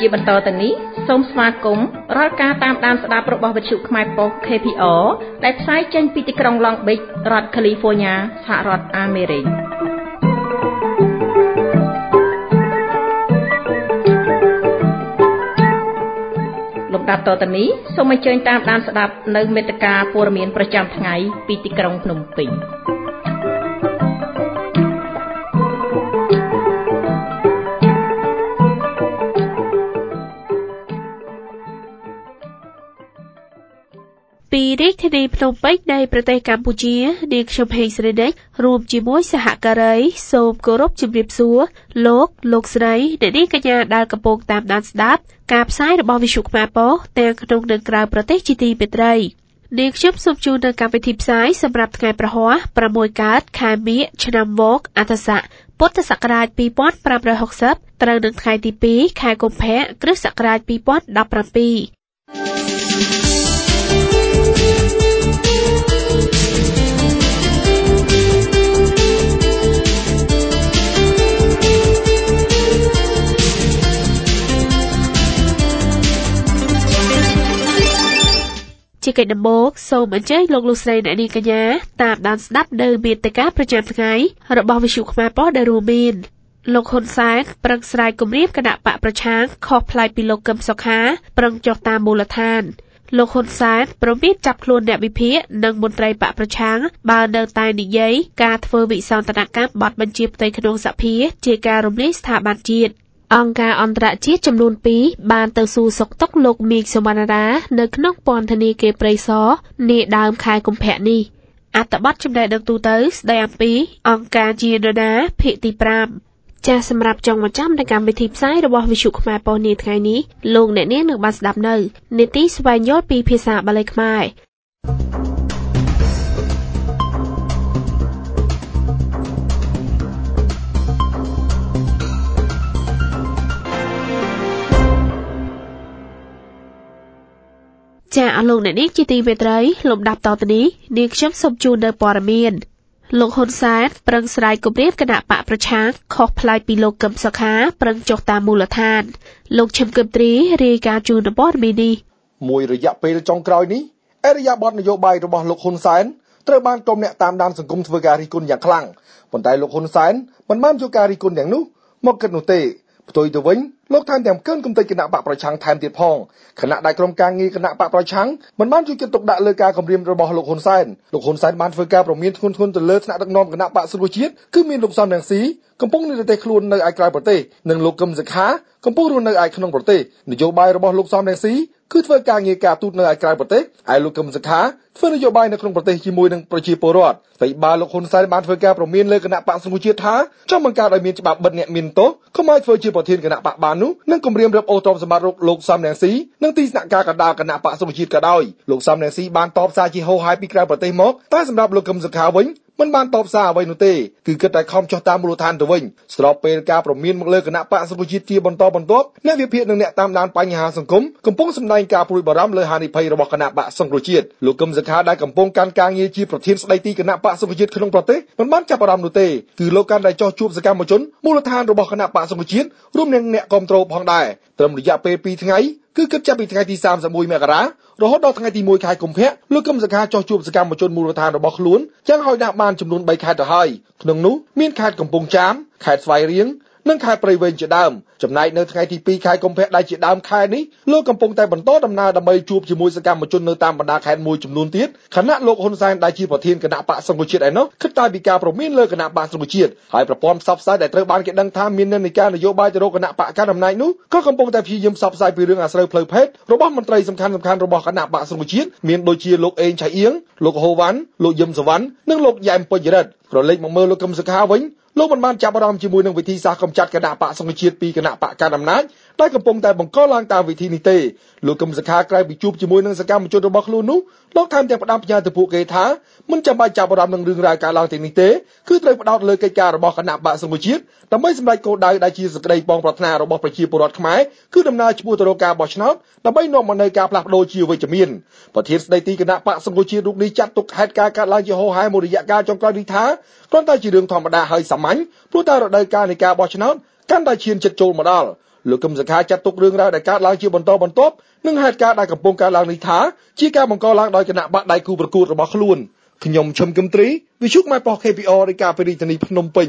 បន្តទៅនេះសូមស្វាគមន៍រាល់ការតាមដានស្ដាប់របស់វិទ្យុខ្មែរប៉ុស្តិ៍ KPR ដែលផ្សាយចេញពីទីក្រុង Long Beach រដ្ឋ California សហរដ្ឋអាមេរិកលំដាប់តទៅនេះសូមអញ្ជើញតាមដានស្ដាប់នៅមេត្តាព័ត៌មានប្រចាំថ្ងៃពីទីក្រុងភ្នំពេញពីរាជធានីភ្នំពេញនៃប្រទេសកម្ពុជានាងខ្ញុំហេងស្រីនេះរួមជាមួយសហការីសូមគោរពជម្រាបសួរលោកស្រីអ្នកនាងកញ្ញាដែលកំពុងតាមដានស្ដាប់ការផ្សាយរបស់វិទ្យុខ្មែរប៉ុស្តិ៍ទាំងក្នុងនិងក្រៅប្រទេសជាទីមេត្រីនាងខ្ញុំសូមជូននៅកម្មវិធីផ្សាយសម្រាប់ថ្ងៃប្រហ័ស6កើតខែមិញឆ្នាំវកអត្តស័កពុទ្ធសករាជ2560ត្រូវនឹងថ្ងៃទី2ខែកុម្ភៈគ្រិស្តសករាជ2017ជាកិច្ចដំបូងសូមអញ្ជើញលោកស្រីអ្នកនាងកញ្ញាតាមដានស្ដាប់នៅមេត្តាប្រចាំថ្ងៃរបស់វិទ្យុខ្មែរប៉ុស្តិ៍ដែលរួមមានលោកហ៊ុនសែនប្រឹងស្រាយគម្រាមគណៈបកប្រឆាំងខុសប្លែកពីលោកកឹមសុខាប្រឹងចុះតាមមូលដ្ឋានលោកហ៊ុនសែនប្រមានចាប់ខ្លួនអ្នកវិភាគនិងមន្ត្រីបកប្រឆាំងបើនៅតែនិយាយការធ្វើវិសោធនកម្មបទបញ្ជាផ្ទៃក្នុងសភាជាការរំលាយស្ថាប័នជាតិអង្គការអន្តរជាតិចំនួន2បានទៅសួរសុខទុក្ខលោកមីងសុវណ្ណរានៅក្នុងពន្ធនាគារព្រៃសរនាដើមខែកុម្ភៈនេះអត្ថបទចំណេះដឹងទូទៅស្ដីអំពីអង្គការជានរណាភាគទី5ចាសសម្រាប់ចុងបញ្ចាំនៃកម្មវិធីផ្សាយរបស់វិទ្យុខ្មែរប៉ុស្តិ៍នាថ្ងៃនេះលោកអ្នកនាងនឹងបានស្ដាប់នៅនីតិស្វែងយល់ពីភាសាបាលីខ្មែរចាអស់លោកអ្នកនាងជាទីមេត្រីលំដាប់តទៅនេះនាងខ្ញុំសូមជូននៅព័ត៌មានលោកហ៊ុនសែនប្រឹងស្រាយគម្រាមគណៈបកប្រឆាំងខុសប្លែកពីលោកកឹមសុខាប្រឹងចុះតាមមូលដ្ឋានលោកឈឹមគឹមត្រីរាយការណ៍ជូនព័ត៌មាននេះមួយរយៈពេលចុងក្រោយនេះអរិយាប័ត្រនយោបាយរបស់លោកហ៊ុនសែនត្រូវបានក្រុមអ្នកតាមដានសង្គមធ្វើការរិះគន់យ៉ាងខ្លាំងប៉ុន្តែលោកហ៊ុនសែនមិនបានយកការរិះគន់យ៉ាងនោះមកគិតនោះទេផ្ទុយទៅវិញលោកថែមទាំងកើនគំនិតគណៈបកប្រឆាំងថែមទៀតផងខណៈដែលក្រុមការងារគណៈបកប្រឆាំងមិនបានជួយចិត្តទុកដាក់លើការគម្រាមរបស់លោកហ៊ុនសែនបានធ្វើការប្រមានធ្ងន់ធ្ងរទៅលើថ្នាក់ដឹកនាំគណៈបកសង្គ្រោះជាតិគឺមានលោកសំរងស៊ីកំពុងនិរទេសខ្លួននៅឯក្រៅប្រទេសនិងលោកកឹមសុខាកំពុងរស់នៅឯក្នុងប្រទេសនយោបាយរបស់លោកសំរងស៊ីគឺធ្វើការងារការទូតនៅឯក្រៅប្រទេសហើយលោកកឹមសុខាធ្វើនយោបាយនៅក្នុងប្រទេសជាមួយនឹងប្រជាពលរដ្ឋហើយបើលោកហ៊ុនសែនបានធ្វើការប្រមានលើគណៈបកសង្គ្រោះជាតិថាចង់បង្កើតឲ្យមានច្បាប់បិទអ្នកមានទោសកុំឲ្យធ្វើជាប្រធានគណៈបកបាននោះនឹងគម្រាមរឹបអូសទ្រព្យសម្បត្តិលោកសំរងស៊ីនិងទីស្នាក់ការកណ្ដាលគណៈបកសង្គ្រោះជាតិក៏ដោយលោកសំរងស៊ីបានតបសារជាហោហាយពីក្រៅប្រទេសមកតែសម្រាប់លោកកឹមសុខាវិញមិនបានតបសារអ្វីនោះទេគឺគិតតែខំចុះតាមមូលដ្ឋានទៅវិញស្របពេលការប្រមានមកលើគណៈបកសង្គ្រោះជាតិជាបន្តបន្ទាប់អ្នកវិភាគនិងអ្នកតាមដានបញ្ហាសង្គមកំពុងសម្ដែងការព្រួយបារម្ភលើហានិភ័យរបស់គណៈបកសង្គ្រោះជាតិលោកកឹមសុខាដែលកំពុងកាន់ការងារជាប្រធានស្ដីទីគណៈបកសង្គ្រោះជាតិក្នុងប្រទេសមិនបានចាប់អារម្មណ៍នោះទេគឺលោកកាន់តែចោះជួបសកម្មជនមូលដ្ឋានរបស់គណៈបកសង្គ្រោះជាតិរួមនឹងអ្នកគាំទ្រផងដែរត្រឹមរយៈពេល2ថ្ងៃគឺគិតចាប់ពីថ្ងៃទី31មករារហូតដល់ថ្ងៃទី1ខែកុម្ភៈលោកកឹមសុខាចោះជួបសកម្មជនមូលដ្ឋានរបស់ខ្លួនយ៉ាងហោចណាស់បានចំនួន3ខេត្តទៅហើយក្នុងនោះមានខេត្តកំពង់ចាមខេត្តស្វាយរៀងនិងខេត្តព្រៃវែងជាដើមចំណែកនៅថ្ងៃទី2ខែកុម្ភៈដែលជាដើមខែនេះលោកកំពុងតែបន្តដំណើរដើម្បីជួបជាមួយសកម្មជននៅតាមបណ្ដាខេត្តមួយចំនួនទៀតខណៈលោកហ៊ុនសែនដែលជាប្រធានគណៈបកសង្គ្រោះជាតិឯណោះគិតតែពីការប្រមានលើគណៈបកសង្គ្រោះជាតិហើយប្រព័ន្ធផ្សព្វផ្សាយដែលត្រូវបានគេដឹងថាមាននិន្នាការនយោបាយទៅរកគណៈបកកណ្ដាលអំណាចនោះក៏កំពុងតែព្យាយាមផ្សព្វផ្សាយពីរឿងអាស្រូវផ្លូវភេទរបស់មន្ត្រីសំខាន់ៗរបស់គណៈបកសង្គ្រោះជាតិមានដូចជាលោកអេងឆៃអៀងលោកហូវ៉ាន់លោកយឹមសវណ្ណនិងលោកយ៉ែមពេជ្ររិទ្ធប្រឡេកមកមើលលោកកឹមសុខាវិញលោកមិនបានចាប់អារម្មណ៍ជាមួយនឹងវិធីសាស្ត្រកម្ចាត់គណៈបកសង្គ្រោះជាតិពីគណៈបកកណ្ដាលអំណាចដែលកំពុងតែបង្កឡើងតាមវិធីនេះទេលោកកឹមសុខាក្រៅពីជួបជាមួយនឹងសកម្មជនរបស់ខ្លួននោះលោកថែមទាំងផ្ដាំផ្ញើទៅពួកគេថាមិនចាំបាច់ចាប់អារម្មណ៍នឹងរឿងរ៉ាវកើតឡើងទាំងនេះទេគឺត្រូវផ្ដោតលើកិច្ចការរបស់គណៈបកសង្គ្រោះជាតិដើម្បីសម្រេចគោលដៅដែលជាសេចក្តីបងប្រាថ្នារបស់ប្រជាពលរដ្ឋខ្មែរគឺដំណើរឆ្ពោះទៅរកការបោះឆ្នោតដើម្បីនាំមកនូវការផ្លាស់ប្ដូរជាវិជ្ជមានប្រធានស្ដីទីគណៈបកសង្គ្រោះជាតិរូបនេះចាត់ទុកហេតុការណ៍កើតឡើងជាហោហែមួយរយៈកាលចុងក្រោយនេះថាគ្រាន់តែជារឿងធម្មតាហើយសាមញ្ញព្រោះតែរដូវកាលនៃការបោះឆ្នោតកាន់តែឈានជិតចូលមកដល់លោកកឹមសុខាចាត់ទុករឿងរ៉ាវដែលកើតឡើងជាបន្តបន្ទាប់និងហេតុការណ៍ដែលកំពុងកើតឡើងនេះថាជាការបង្កឡើងដោយគណៈបកដៃគូប្រកួតរបស់ខ្លួនខ្ញុំឈឹមគឹមទ្រីវិទ្យុម៉ែប៉ោះ KPR រាយការណ៍ពីរាជធានីភ្នំពេញ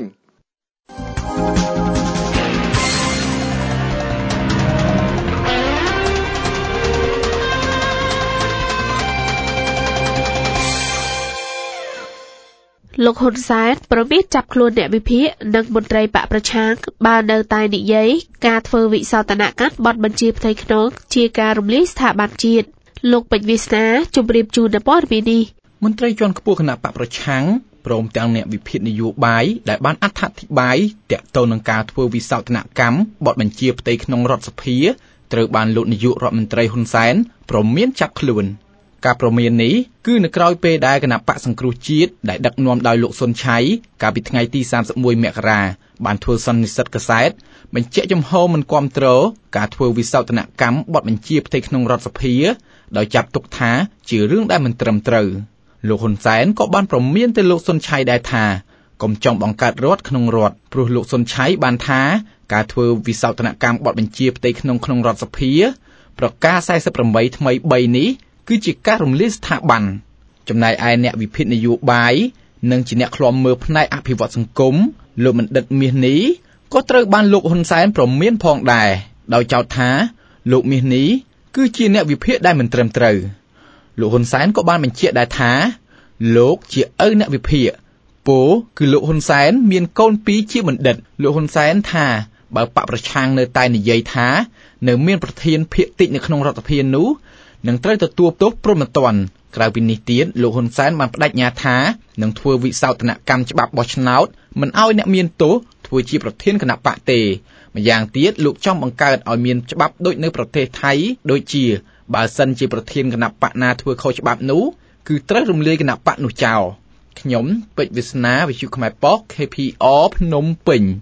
លោកហ៊ុនសែនប្រមានចាប់ខ្លួនអ្នកវិភាគនិងមន្ត្រីបកប្រឆាំងបាននៅតែនិយាយការធ្វើវិសោធនកម្មបទបញ្ជាផ្ទៃក្នុងជាការរំលាយស្ថាប័នជាតិលោកពេជ្រវាសនាជម្រាបជូនព័ត៌មាននេះមន្ត្រីជាន់ខ្ពស់គណៈបកប្រឆាំងព្រមទាំងអ្នកវិភាគនយោបាយដែលបានអត្ថាធិប្បាយទាក់ទងនឹងការធ្វើវិសោធនកម្មបទបញ្ជាផ្ទៃក្នុងរដ្ឋសភាត្រូវបានលោកនាយករដ្ឋមន្ត្រីហ៊ុនសែនព្រមមានចាប់ខ្លួនការព្រមាននេះគឺនៅក្រៅពេលដែលគណៈបកសង្គ្រោះជាតិដែលដឹកនាំដោយលោកសុនឆៃកាលពីថ្ងៃទី31មករាបានធ្វើសន្និសីទកាសែតបញ្ជាក់ចំហមិនគាំទ្រការធ្វើវិសោធនកម្មបទបញ្ជាផ្ទៃក្នុងរដ្ឋសភាដោយចាត់ទុកថាជារឿងដែលមិនត្រឹមត្រូវលោកហ៊ុនសែនក៏បានព្រមានទៅលោកសុនឆៃដែរថាកុំចង់បង្កើតរដ្ឋក្នុងរដ្ឋព្រោះលោកសុនឆៃបានថាការធ្វើវិសោធនកម្មបទបញ្ជាផ្ទៃក្នុងរដ្ឋសភាប្រកាស48ថ្មី3នេះគឺជាការរំលាយស្ថាប័នចំណែកឯអ្នកវិភាគនយោបាយនិងជាអ្នកឃ្លាំមើលផ្នែកអភិវឌ្ឍសង្គមលោកបណ្ឌិតមាសនេះក៏ត្រូវបានលោកហ៊ុនសែនព្រមានផងដែរដោយចោទថាលោកមាសនេះគឺជាអ្នកវិភាគដែលមិនត្រឹមត្រូវលោកហ៊ុនសែនក៏បានបញ្ជាក់ដែរថាលោកជាឪអ្នកវិភាគពោលគឺលោកហ៊ុនសែនមានកូន2ជាបណ្ឌិតលោកហ៊ុនសែនថាបើបកប្រឆាំងនៅតែនិយាយថានៅមានប្រធានភាគតិចនៅក្នុងរដ្ឋសភានោះនឹងត្រូវទទួលទោសព្រហ្មទណ្ឌក្រៅពីនេះទៀតលោកហ៊ុនសែនបានបដិញ្ញាថានឹងធ្វើវិសោធនកម្មច្បាប់បោះឆ្នោតមិនឲ្យអ្នកមានទោសធ្វើជាប្រធានគណៈបកទេម្យ៉ាងទៀតលោកចង់បង្កើតឲ្យមានច្បាប់ដូចនៅប្រទេសថៃដូចជាបើសិនជាប្រធានគណៈបកណាធ្វើខុសច្បាប់នោះគឺត្រូវរំលាយគណៈបកនោះចោលខ្ញុំពេជ្រវាសនាវិទ្យុខ្មែរប៉ុស្តិ៍ KPR ភ្នំពេញ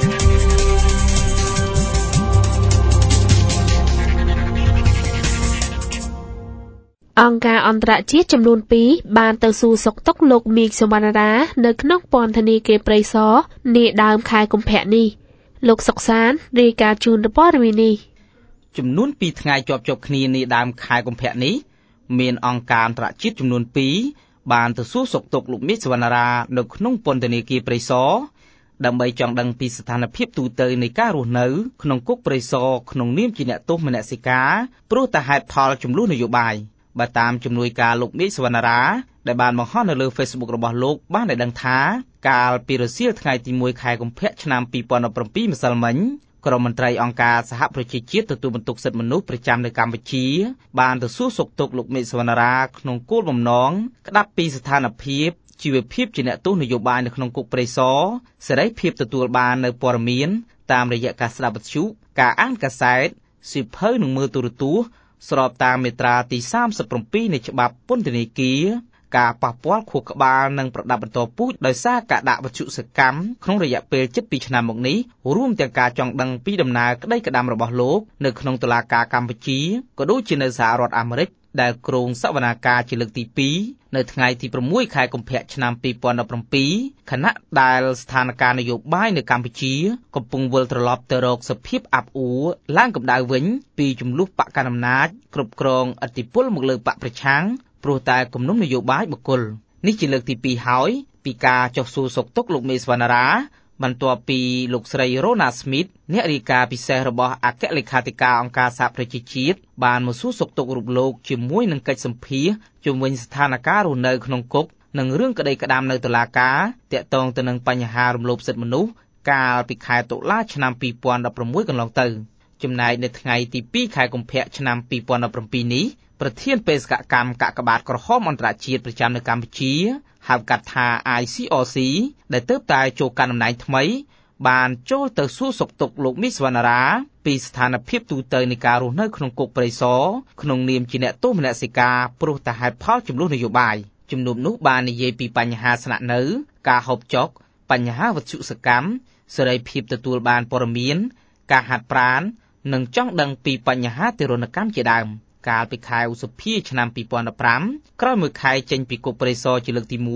អង្គការអន្តរជាតិចំនួន2បានទៅសួរសុខទុក្ខលោកមីងសុវណ្ណរានៅក្នុងពន្ធនាគារព្រៃសរនាដើមខែកុម្ភៈនេះលោកសុកសានរាយការណ៍ជូនព័ត៌មាននេះចំនួន2ថ្ងៃជាប់គ្នានាដើមខែកុម្ភៈនេះមានអង្គការអន្តរជាតិចំនួន2បានទៅសួរសុខទុក្ខលោកមីងសុវណ្ណរានៅក្នុងពន្ធនាគារព្រៃសរដើម្បីចង់ដឹងពីស្ថានភាពទូទៅនៃការរស់នៅក្នុងគុកព្រៃសរក្នុងនាមជាអ្នកទោសមនសិការព្រោះតែហេតុផលចំនួននយោបាយបើតាមជំនួយការលោកមីងសុវណ្ណរាដែលបានបង្ហោះនៅលើ Facebook របស់លោកបានឲ្យដឹងថាកាលពីរសៀលថ្ងៃទី1ខែកុម្ភៈឆ្នាំ2017ម្សិលមិញក្រុមមន្ត្រីអង្គការសហប្រជាជាតិទទួលបន្ទុកសិទ្ធិមនុស្សប្រចាំនៅកម្ពុជាបានទៅសួរសុខទុក្ខលោកមីងសុវណ្ណរាក្នុងគោលបំណងក្តាប់ពីស្ថានភាពជីវភាពជាអ្នកទោសនយោបាយនៅក្នុងគុកព្រៃសរសេរីភាពទទួលបាននៅព័ត៌មានតាមរយៈការស្ដាប់វិទ្យុការអានកាសែតសៀវភៅនិងមើលទូរទស្សន៍ស្របតាមមាត្រាទី37នៃច្បាប់ពន្ធនាគារការប៉ះពាល់ខួរក្បាលនិងប្រដាប់បន្តពូជដោយសារការដាក់វត្ថុសកម្មក្នុងរយៈពេល7ឆ្នាំមកនេះរួមទាំងការចង់ដឹងពីដំណើរក្តីក្តាំរបស់លោកនៅក្នុងតុលាការកម្ពុជាក៏ដូចជានៅសហរដ្ឋអាមេរិកដែលគ្រងសវនាការជាលើកទី2នៅថ្ងៃទី6ខែកុម្ភៈឆ្នាំ2017ខណៈដែលស្ថានភាពនយោបាយនៅកម្ពុជាកំពុងវិលត្រឡប់ទៅរកសភាពអាប់អួរឡើងកម្ដៅវិញពីចំនួនបកកណ្ដាលអំណាចគ្រប់គ្រងឥទ្ធិពលមកលើបកប្រឆាំងព្រោះតែគំនុំនយោបាយបុគ្គលនេះជាលើកទី2ហើយពីការចុះសួរសុខទុក្ខលោកមេស្វណ្ណរាបន្ទាប់ពីលោកស្រីរ៉ូណាស្មីតអ្នករាយការណ៍ពិសេសរបស់អគ្គលេខាធិការអង្គការសហប្រជាជាតិបានមកសួរសុខទុក្ខរូបលោកជាមួយនឹងកិច្ចសម្ភាសន៍ជុំវិញស្ថានភាពរស់នៅក្នុងគុកនិងរឿងក្តីក្តាំនៅតុលាការទាក់ទងទៅនឹងបញ្ហារំលោភសិទ្ធិមនុស្សកាលពីខែតុលាឆ្នាំ2016កន្លងទៅចំណែកនៅថ្ងៃទី2ខែកុម្ភៈឆ្នាំ2017នេះប្រធានបេសកកម្មកាកបាទក្រហមអន្តរជាតិប្រចាំនៅកម្ពុជាហៅកាត់ថា ICRC ដែលទើបតែចូលកាន់តំណែងថ្មីបានចូលទៅសួរសុខទុក្ខលោកមីងសុវណ្ណរាពីស្ថានភាពទូទៅនៃការរស់នៅក្នុងគុកព្រៃសរក្នុងនាមជាអ្នកទោសមនសិការព្រោះតែហេតុផលចំនួននយោបាយជំនុំនោះបាននិយាយពីបញ្ហាស្នាក់នៅការហូបចុកបញ្ហាវត្ថុសកម្មសេរីភាពទទួលបានព័ត៌មានការហាត់ប្រាណនិងចង់ដឹងពីបញ្ហាទារុណកម្មជាដើមកាលពីខែឧសភាឆ្នាំ2015ក្រោយមួយខែចេញពីគុកព្រៃសរជាលើកទី1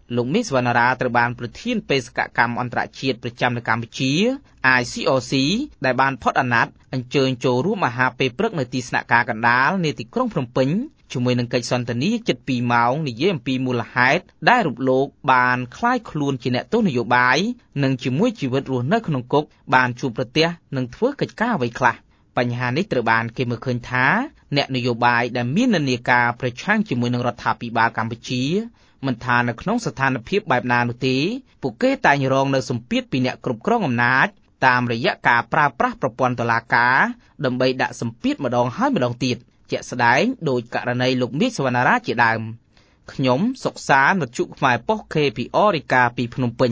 លោកមីសវណ្ណារាត្រូវបានប្រធានបេសកកម្មអន្តរជាតិប្រចាំនៅកម្ពុជា ICOC ដែលបានផុតអាណត្តិអញ្ជើញចូលរួមមហាពេលព្រឹកនៅទីស្នាក់ការកណ្ដាលនៃទីក្រុងភ្នំពេញជាមួយនឹងកិច្ចសន្ទនាជិត2ម៉ោងនិយាយអំពីមូលហេតុដែលរូបលោកបានក្លាយខ្លួនជាអ្នកទោសនយោបាយនិងជាមួយជីវិតរស់នៅក្នុងគុកបានជួបប្រទះនិងធ្វើកិច្ចការអ្វីខ្លះបញ្ហានេះត្រូវបានគេមើលឃើញថាអ្នកនយោបាយដែលមាននិន្នាការប្រឆាំងជាមួយនឹងរដ្ឋាភិបាលកម្ពុជាមិនថានៅក្នុងស្ថានភាពបែបណានោះទេពួកគេតែងរងនៅសម្ពាធពីអ្នកគ្រប់គ្រងអំណាចតាមរយៈការប្រើប្រាស់ប្រព័ន្ធតុលាការដើម្បីដាក់សម្ពាធម្ដងហើយម្ដងទៀតជាក់ស្ដែងដោយករណីលោកមាសសវណ្ណារាជាដើមខ្ញុំសុកសានវិទ្យុខ្មែរប៉ុស្តិ៍ KPR រាយការណ៍ពីភ្នំពេញ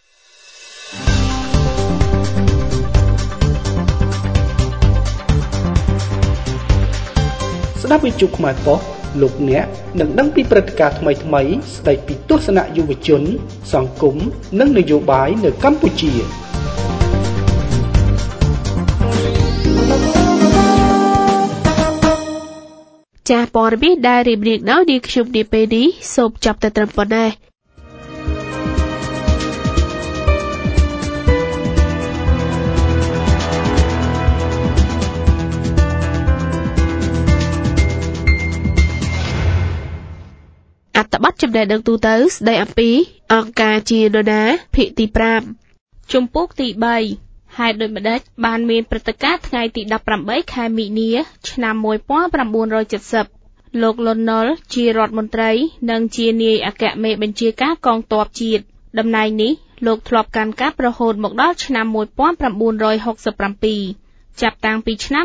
ស្ដាប់វិទ្យុខ្មែរប៉ុស្តិ៍លោកអ្នកនឹងដឹងពីព្រឹត្តិការណ៍ថ្មីៗស្ដីពីទស្សនៈយុវជនសង្គមនិងនយោបាយនៅកម្ពុជាចាស់ព័ត៌មានដែលរៀបរៀងដោយនាងខ្ញុំនាពេលនេះសូមចាប់តែត្រឹមប៉ុណ្ណេះអត្ថបទចំណេះដឹងទូទៅស្ដីអំពីអង្គការជានរណាភាគទី5ជំពូកទី3ហេតុដូចម្ដេចបានមានព្រឹត្តិការណ៍ថ្ងៃទី18ខែមីនាឆ្នាំ1970លោកលន់ ណុលជារដ្ឋមន្ត្រីនិងជានាយអគ្គមេបញ្ជាការកងទ័ពជាតិតំណែងនេះលោកធ្លាប់កាន់កាប់រហូតមកដល់ឆ្នាំ1967ចាប់តាំងពីឆ្នាំ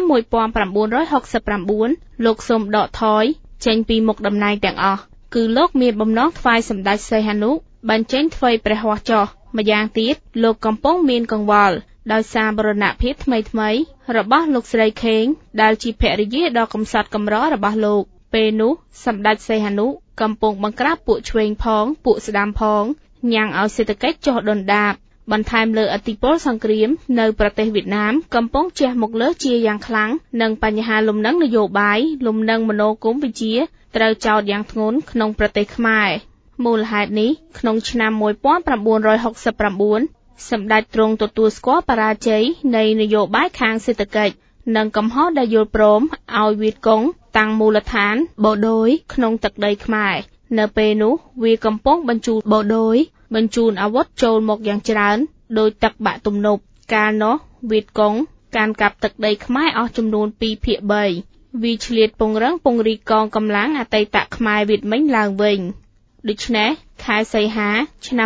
1969លោកសូមដកថយចេញពីមុខតំណែងទាំងអស់គឺលោកមានបំណងថ្វាយសម្ដេចសីហនុបញ្ចេញថ្វីព្រះហស្ថចុះម្យ៉ាងទៀតលោកកំពុងមានកង្វល់ដោយសារបរណភាពថ្មីរបស់លោកស្រីខេងដែលជាភរិយាដ៏កំសត់កំររបស់លោកពេលនោះសម្ដេចសីហនុកំពុងបង្ក្រាបពួកឆ្វេងផងពួកស្ដាំផងញ៉ាំងឲ្យសេដ្ឋកិច្ចចុះដុនដាបបន្ថែមលើឥទ្ធិពលសង្គ្រាមនៅប្រទេសវៀតណាមកំពុងជះមកលើជាយ៉ាងខ្លាំងនិងបញ្ហាលំនឹងនយោបាយលំនឹងមនោគមវិជ្ជាត្រូវចោទយ៉ាងធ្ងន់ក្នុងប្រទេសខ្មែរមូលហេតុនេះក្នុងឆ្នាំ1969សម្ដេចទ្រង់ទទួលស្គាល់បរាជ័យនៃនយោបាយខាងសេដ្ឋកិច្ចនិងកំហុសដែលយល់ព្រមឲ្យវៀតកុងតាំងមូលដ្ឋានបូដូយក្នុងទឹកដីខ្មែរនៅពេលនោះវាកំពុងបញ្ជូនបូដូយបញ្ជូនអាវុធចូលមកយ៉ាងច្រើនដោយទឹកបាក់ទំនប់កាលនោះវៀតកុងកាន់កាប់ទឹកដីខ្មែរអស់ចំនួន2/3វាឆ្លៀតពង្រឹងពង្រីកកងកម្លាំងអតីតខ្មែរវៀតមិញឡើងវិញដូច្នេះខែសីហាឆ្នាំ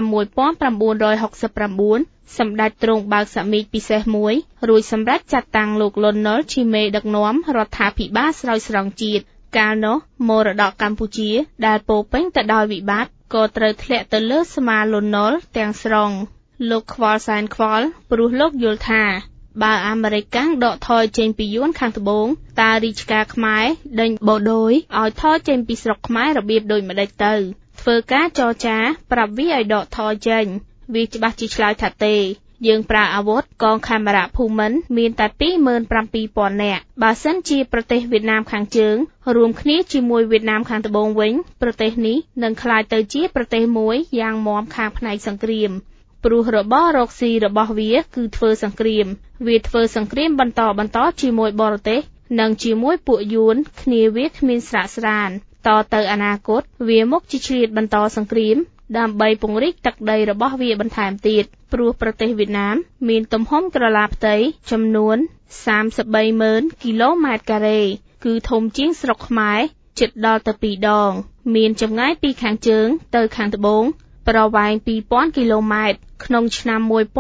1969សម្ដេចទ្រង់បើកសមិទ្ធពិសេសមួយរួចសម្រេចចាត់តាំងលោកលន់ ណុលជាមេដឹកនាំរដ្ឋាភិបាលស្រោចស្រង់ជាតិកាលនោះមរតកកម្ពុជាដែលពោពេញទៅដោយវិបត្តិក៏ត្រូវធ្លាក់ទៅលើស្មាលន់ ណុលទាំងស្រុងលោកខ្វល់សែនខ្វល់ព្រោះលោកយល់ថាបើអាមេរិកកាំងដកថយចេញពីយួនខាងត្បូងតើរាជការខ្មែរដេញបូដូយឲ្យថយចេញពីស្រុកខ្មែររបៀបដូចម្ដេចទៅធ្វើការចរចាប្រាប់វាឲ្យដកថយចេញវាច្បាស់ជាឆ្លើយថាទេយើងប្រើអាវុធកងខេមរៈភូមិន្ទមានតែ 27,000 នាក់បើសិនជាប្រទេសវៀតណាមខាងជើងរួមគ្នាជាមួយវៀតណាមខាងត្បូងវិញប្រទេសនេះនឹងក្លាយទៅជាប្រទេសមួយយ៉ាងមាំខាងផ្នែកសង្គ្រាមព្រោះរបបរកស៊ីរបស់វាគឺធ្វើសង្គ្រាមវាធ្វើសង្គ្រាមបន្តជាមួយបរទេសនិងជាមួយពួកយួនគ្នាវាគ្មានស្រាកស្រានតទៅអនាគតវាមុខជាឆ្លៀតបន្តសង្គ្រាមដើម្បីពង្រីកទឹកដីរបស់វាបន្ថែមទៀតព្រោះប្រទេសវៀតណាមមានទំហំក្រឡាផ្ទៃចំនួន 33,000 គីឡូម៉ែត្រការ៉េគឺធំជាងស្រុកខ្មែរជិតដល់ទៅ2ដងមានចម្ងាយពីខាងជើងទៅខាងត្បូងប្រវែង 2,000 គីឡូម៉ែត្រក្នុងឆ្នាំ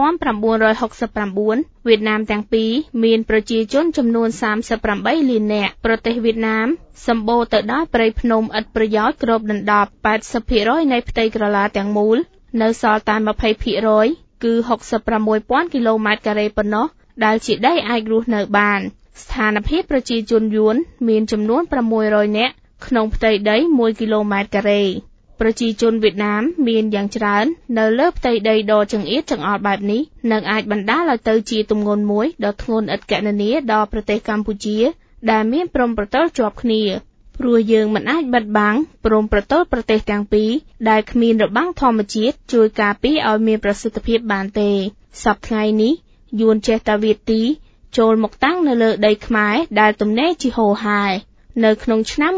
1969វៀតណាមទាំងពីរមានប្រជាជនចំនួន38លាននាក់ប្រទេសវៀតណាមសម្បូរទៅដោយព្រៃភ្នំឥតប្រយោជន៍គ្របដណ្ដប់ 80% នៃផ្ទៃក្រឡាទាំងមូលនៅសល់តែ 20% គឺ 66,000 គីឡូម៉ែត្រការ៉េប៉ុណ្ណោះដែលជាដីអាចរស់នៅបានស្ថានភាពប្រជាជនយួនមានចំនួន600នាក់ក្នុងផ្ទៃដី1គីឡូម៉ែត្រការ៉េប្រជាជនវៀតណាមមានយ៉ាងច្រើននៅលើផ្ទៃដីដ៏ចង្អៀតចង្អល់បែបនេះនឹងអាចបណ្ដាលឲ្យទៅជាទម្ងន់មួយដ៏ធ្ងន់ឥតកណនាដល់ប្រទេសកម្ពុជាដែលមានព្រំប្រទល់ជាប់គ្នាព្រោះយើងមិនអាចបិទបាំងព្រមប្រទល់ប្រទេសទាំងពីរដែលគ្មានរបាំងធម្មជាតិជួយការពារឲ្យមានប្រសិទ្ធភាពបានទេសប្តាហ៍ថ្ងៃនេះយួនចេះតែវាទីចូលមកតាំងនៅលើដីខ្មែរដែលទំនេរជាហូរហែនៅក្នុងឆ្នាំ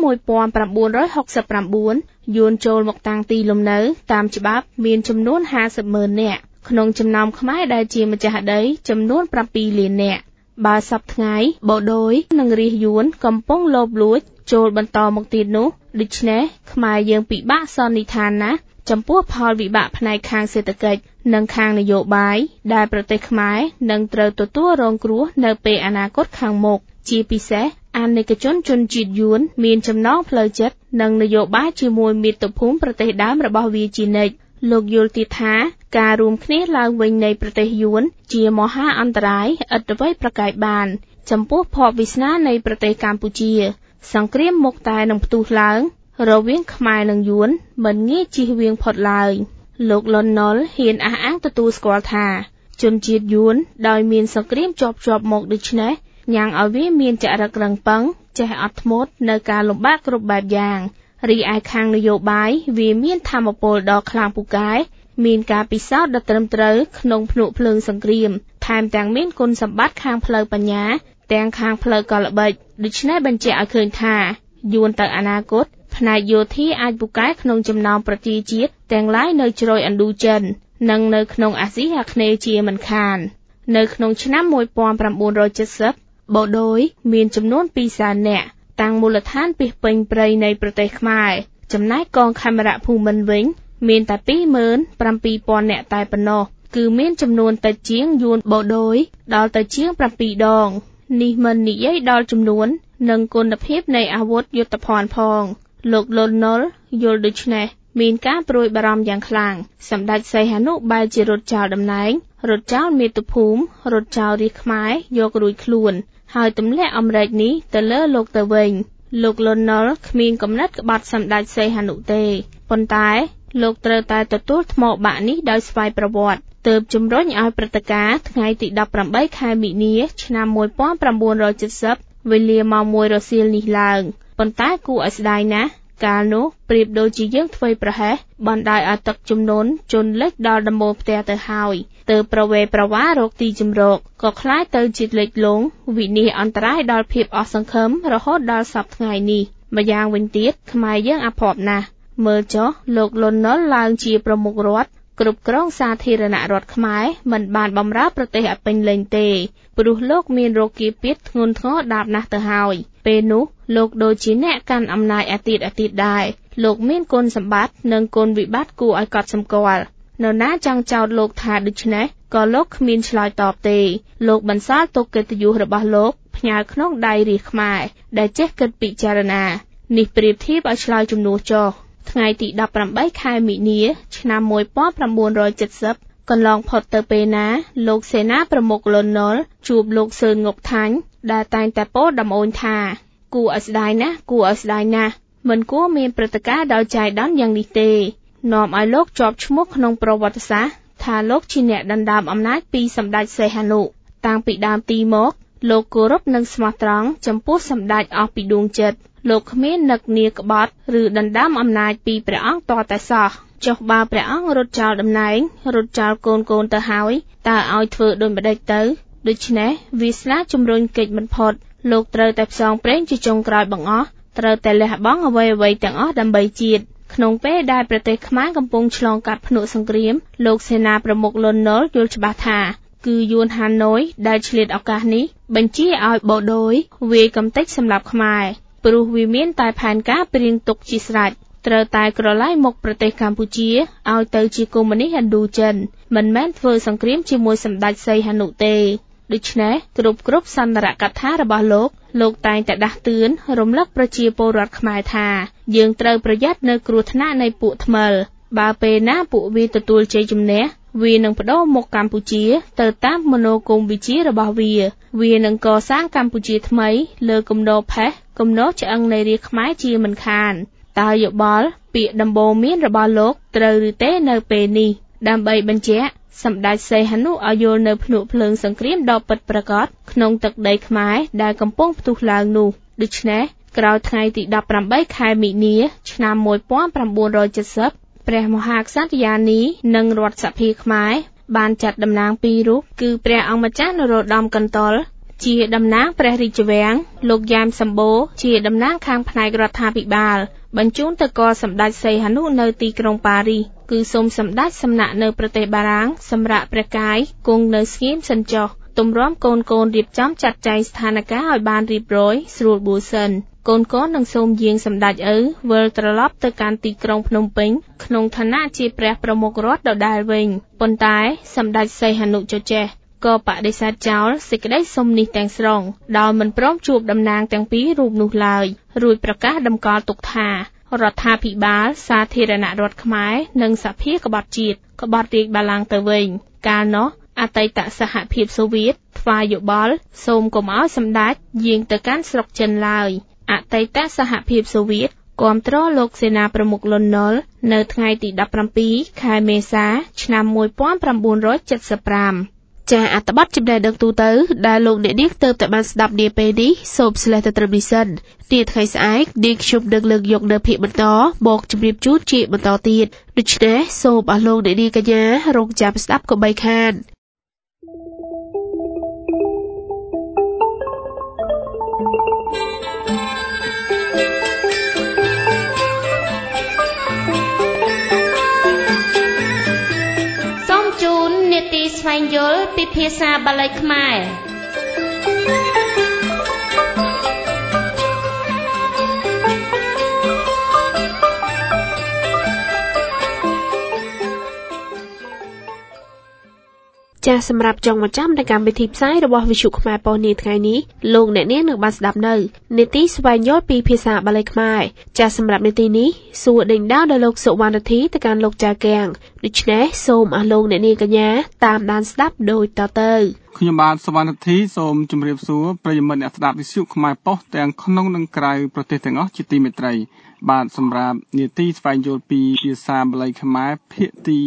1969យួនចូលមកតាំងទីលំនៅតាមច្បាប់មានចំនួន50,000 នាក់ក្នុងចំណោមខ្មែរដែលជាម្ចាស់ដីចំនួន7 លាននាក់បើសប្តាហ៍ថ្ងៃបដូយនិងរាជយួនកំពុងលោបលួចចូលបន្តមកទៀតនោះដូច្នេះខ្មែរយើងពិបាកសន្និដ្ឋានណាស់ចំពោះផលវិបាកផ្នែកខាងសេដ្ឋកិច្ចនិងខាងនយោបាយដែលប្រទេសខ្មែរនឹងត្រូវទទួលរងគ្រោះនៅពេលអនាគតខាងមុខជាពិសេសអាណិកជនជនជាតិយួនមានចំណងផ្លូវចិត្តនិងនយោបាយជាមួយមាតុភូមិប្រទេសដើមរបស់វាជានិច្ចលោកយល់ទៀតថាការរួមគ្នាឡើងវិញនៃប្រទេសយួនជាមហាអន្តរាយឥតអ្វីប្រកែកបានចំពោះភពវាសនានៃប្រទេសកម្ពុជាសង្គ្រាមមុខតែនឹងផ្ទុះឡើងរវាងខ្មែរនិងយួនមិនងាយជៀសវាងផុតឡើយលោកលន់ណុលហ៊ានអះអាងទទួលស្គាល់ថាជនជាតិយួនដោយមានសង្គ្រាមជាប់មកដូច្នេះញ៉ាំងឲ្យវាមានចរិតរឹងប៉ឹងចេះអត់ធ្មត់នៅការលំបាកគ្រប់បែបយ៉ាងរីឯខាងនយោបាយវាមានធម៌ពលដ៏ខ្លាំងពូកែមានការពិសោធន៍ដ៏ត្រឹមត្រូវក្នុងភ្នក់ភ្លើងសង្គ្រាមថែមទាំងមានគុណសម្បត្តិខាងផ្លូវបញ្ញាទាំងខាងផ្លូវកលល្បិចដូច្នេះបញ្ជាក់ឲ្យឃើញថាយួនទៅអនាគតផ្នែកយោធាអាចពូកែក្នុងចំណោមប្រជាជាតិទាំងឡាយនៅជ្រោយឥណ្ឌូចិននិងនៅក្នុងអាស៊ីអាគ្នេយ៍ជាមិនខាននៅក្នុងឆ្នាំ1970បដូយមានចំនួន200,000 នាក់តាំងមូលដ្ឋានពីពេញព្រៃនៃប្រទេសខ្មែរចំណែកកងខេមរភូមិន្ទវិញមានតែ27,000 នាក់តែប៉ុណ្ណោះគឺមានចំនួនតិចជាងយួនបដូយដល់ទៅជាង7 ដងនេះមិននិយាយដល់ចំនួននិងគុណភាពនៃអាវុធយុទ្ធភ័ណ្ឌផងលោកលន់ណុលយល់ដូច្នេះមានការព្រួយបារម្ភយ៉ាងខ្លាំងសម្ដេចសីហនុបែរជារត់ចោលតំណែងរត់ចោលមាតុភូមិរត់ចោលរាជខ្មែរយករួចខ្លួនហើយទម្លាក់អំរែកនេះទៅលើលោកទៅវិញលោកលន់ណុលគ្មានកំណត់ក្បត់សម្ដេចសីហនុទេប៉ុន្តែលោកត្រូវតែទទួលថ្មបាក់នេះដោយស្វ័យប្រវត្តិទើបជំរុញឲ្យព្រឹត្តិការណ៍ថ្ងៃទី18 ខែមីនា ឆ្នាំ1970វេលាម៉ោង 1 រសៀលនេះឡើងប៉ុន្តែគួរឲ្យស្ដាយណាស់កាលនោះប្រៀបដូចជាយើងធ្វើប្រហែសបណ្ដាលឲ្យទឹកជំនន់ជន់លិចដល់ដំបូលផ្ទះទៅហើយទើបប្រវេប្រវារកទីជម្រកក៏คล้ายទៅជាលិចលង់វិនិច្ឆ័យអន្តរាយដល់ភាពអស់សង្ឃឹមរហូតដល់សប្តាហ៍ថ្ងៃនេះម្យ៉ាងវិញទៀតខ្មែរយើងអភ័ព្វណាស់មើលចុះលោកលន់ណុលឡើងជាប្រមុខរដ្ឋគ្រប់គ្រងសាធារណរដ្ឋខ្មែរមិនបានបម្រើប្រទេសឲ្យពេញលេញទេព្រោះលោកមានរោគាពាធធ្ងន់ធ្ងរដាបណាស់ទៅហើយពេលនោះលោកដូចជាអ្នកកាន់អំណាចអាទិតដែរលោកមានគុណសម្បត្តិនិងគុណវិបត្តិគួរឲ្យកត់សម្គាល់នរណាចង់ចោទលោកថាដូច្នេះក៏លោកគ្មានឆ្លើយតបទេលោកបន្សល់ទុកកិត្តិយសរបស់លោកផ្ញើក្នុងដៃរាជខ្មែរដែលចេះគិតពិចារណានេះប្រៀបធៀបឲ្យឆ្លើយជំនួសចុះថ្ងៃទី18 ខែមីនា ឆ្នាំ1970កន្លងផុតទៅពេលណាលោកសេនាប្រមុខលន់ណុលជួបលោកសឿនងុកថាញ់ដែលតែងតែពោលដំអូនថាគួរឲ្យស្ដាយណាស់មិនគួរមានព្រឹត្តិការណ៍ដោយចៃដន្យយ៉ាងនេះទេនាំឲ្យលោកជាប់ឈ្មោះក្នុងប្រវត្តិសាស្ត្រថាលោកជាអ្នកដណ្ដើមអំណាចពីសម្ដេចសីហនុតាំងពីដើមទីមកលោកគោរពនិងស្មោះត្រង់ចំពោះសម្ដេចអស់ពីដួងចិត្តលោកគ្មាននឹកនាក្បត់ឬដណ្ដើមអំណាចពីព្រះអង្គតតែសោះចុះបើព្រះអង្គរត់ចោលតំណែងរត់ចោលកូនទៅហើយតើឲ្យធ្វើដូចម្ដេចទៅដូច្នេះវាសនាជំរុញកិច្ចមិនផុតលោកត្រូវតែផ្សងព្រេងជាចុងក្រោយបង្អស់ត្រូវតែលះបង់អ្វីៗទាំងអស់ដើម្បីជាតិក្នុងពេលដែលប្រទេសខ្មែរកំពុងឆ្លងកាត់ភ្នក់សង្គ្រាមលោកសេនាប្រមុខលន់ណុលយល់ច្បាស់ថាគឺយួនហាណូយដែលឆ្លៀតឱកាសនេះបញ្ជាឲ្យបដូយវាយកំទេចសម្រាប់ខ្មែរព្រោះវាមានតែផែនការព្រៀងទុកជាស្រេចត្រូវតែក្រឡាយមុខប្រទេសកម្ពុជាឲ្យទៅជាកុម្មុយនីសឥណ្ឌូចិនមិនមែនធ្វើសង្គ្រាមជាមួយសម្ដេចសីហនុទេដូច្នេះគ្រប់សន្ទរកថារបស់លោកតែងតែដាស់តឿនរំលឹកប្រជាពលរដ្ឋខ្មែរថាយើងត្រូវប្រយ័ត្ននៅគ្រោះថ្នាក់នៃពួកថ្មិលបើពេលណាពួកវាទទួលជ័យជំនះវានឹងបដូរមុខកម្ពុជាទៅតាមមនោគមវិជ្ជារបស់វានឹងកសាងកម្ពុជាថ្មីលើគំនរផេះគំនរឆ្អឹងនៃរាជខ្មែរជាមិនខានតើយោបល់ពាក្យដំបូន្មានរបស់លោកត្រូវឬទេនៅពេលនេះដើម្បីបញ្ជាក់សម្ដេចសីហនុឲ្យយល់នៅភ្នក់ភ្លើងសង្គ្រាមដ៏ពិតប្រាកដក្នុងទឹកដីខ្មែរដែលកំពុងផ្ទុះឡើងនោះដូច្នេះក្រោយថ្ងៃទី18ខែមិនិនាឆ្នាំ1970ព្រះមហាក្សត្រយានីនិងរដ្ឋសភាខ្មែរបានចាត់តំណាងពីររូបគឺព្រះអង្គម្ចាស់នរោត្តមកន្តុលជាតំណាងព្រះរាជវាំងលោកយ៉ែមសម្បូរជាតំណាងខាងផ្នែករដ្ឋាភិបាលបញ្ជូនទៅកលសម្ដេចសីហនុនៅទីក្រុងប៉ារីសគឺសូមសម្ដេចសំណាក់នៅប្រទេសបារាំងសម្រាប់ព្រះកាយគង់នៅស្ងៀមសិនចុះទម្រាំកូនរៀបចំចាត់ចែងស្ថានភាពឲ្យបានរៀបរយស្រួលបួលសិនកូននឹងសូមយាងសម្ដេចឪវិលត្រឡប់ទៅកាន់ទីក្រុងភ្នំពេញក្នុងឋានៈជាព្រះប្រមុខរដ្ឋដដែលវិញប៉ុន្តែសម្ដេចសីហនុជចេះក៏បដិសេធចោលសេចក្តីសុំនេះទាំងស្រុងដោយមិនព្រមជួបតំណាងទាំងពីររូបនោះឡើយរួចប្រកាសតម្កល់ទុកថារដ្ឋាភិបាលសាធារណរដ្ឋខ្មែរនិងសភាក្បត់ជាតិក្បត់រាជបល្ល័ង្កទៅវិញកាលនោះអតីតសហភាពសូវៀតថ្វាយយោបល់សូមកុំឲ្យសម្ដេចយាងទៅកាន់ស្រុកចិនឡើយអតីតសហភាពសូវៀតគាំទ្រលោកសេនាប្រមុខលន់ នល់នៅថ្ងៃទី17ខែមេសាឆ្នាំ1975ចាអត្ថបទចំណេះដឹងទូទៅដែលលោកអ្នកនាងទើបតែបានស្ដាប់នាពេលនេះសូមស្លេះទៅត្រឹមនេះសិននាថ្ងៃស្អែកនាងខ្ញុំនឹងលើកយកនៅភាគបន្តមកជម្រាបជូនជាបន្តទៀតដូច្នេះសូមអស់លោកអ្នកនាងកញ្ញារងចាំស្ដាប់កុំបីខានស្វែងយល់ពីភាសាបាលីខ្មែរចាសសម្រាប់ចុងបញ្ចាំនៃកម្មវិធីផ្សាយរបស់វិទ្យុខ្មែរប៉ុស្តិ៍នាថ្ងៃនេះលោកអ្នកនាងនឹងបានស្ដាប់នៅនីតិស្វែងយល់ពីភាសាបាលីខ្មែរចាសសម្រាប់នីតិនេះសួរដេញដោលដល់លោកសុវណ្ណធីទៅកាន់លោកចៅកៀងដូច្នេះសូមអស់លោកអ្នកនាងកញ្ញាតាមដានស្ដាប់ដូចតទៅខ្ញុំបាទសុវណ្ណធីសូមជម្រាបសួរប្រិយមិត្តអ្នកស្ដាប់វិទ្យុខ្មែរប៉ុស្តិ៍ទាំងក្នុងនិងក្រៅប្រទេសទាំងអស់ជាទីមេត្រីបាទសម្រាប់នីតិស្វែងយល់ពីភាសាបាលីខ្មែរភាគទី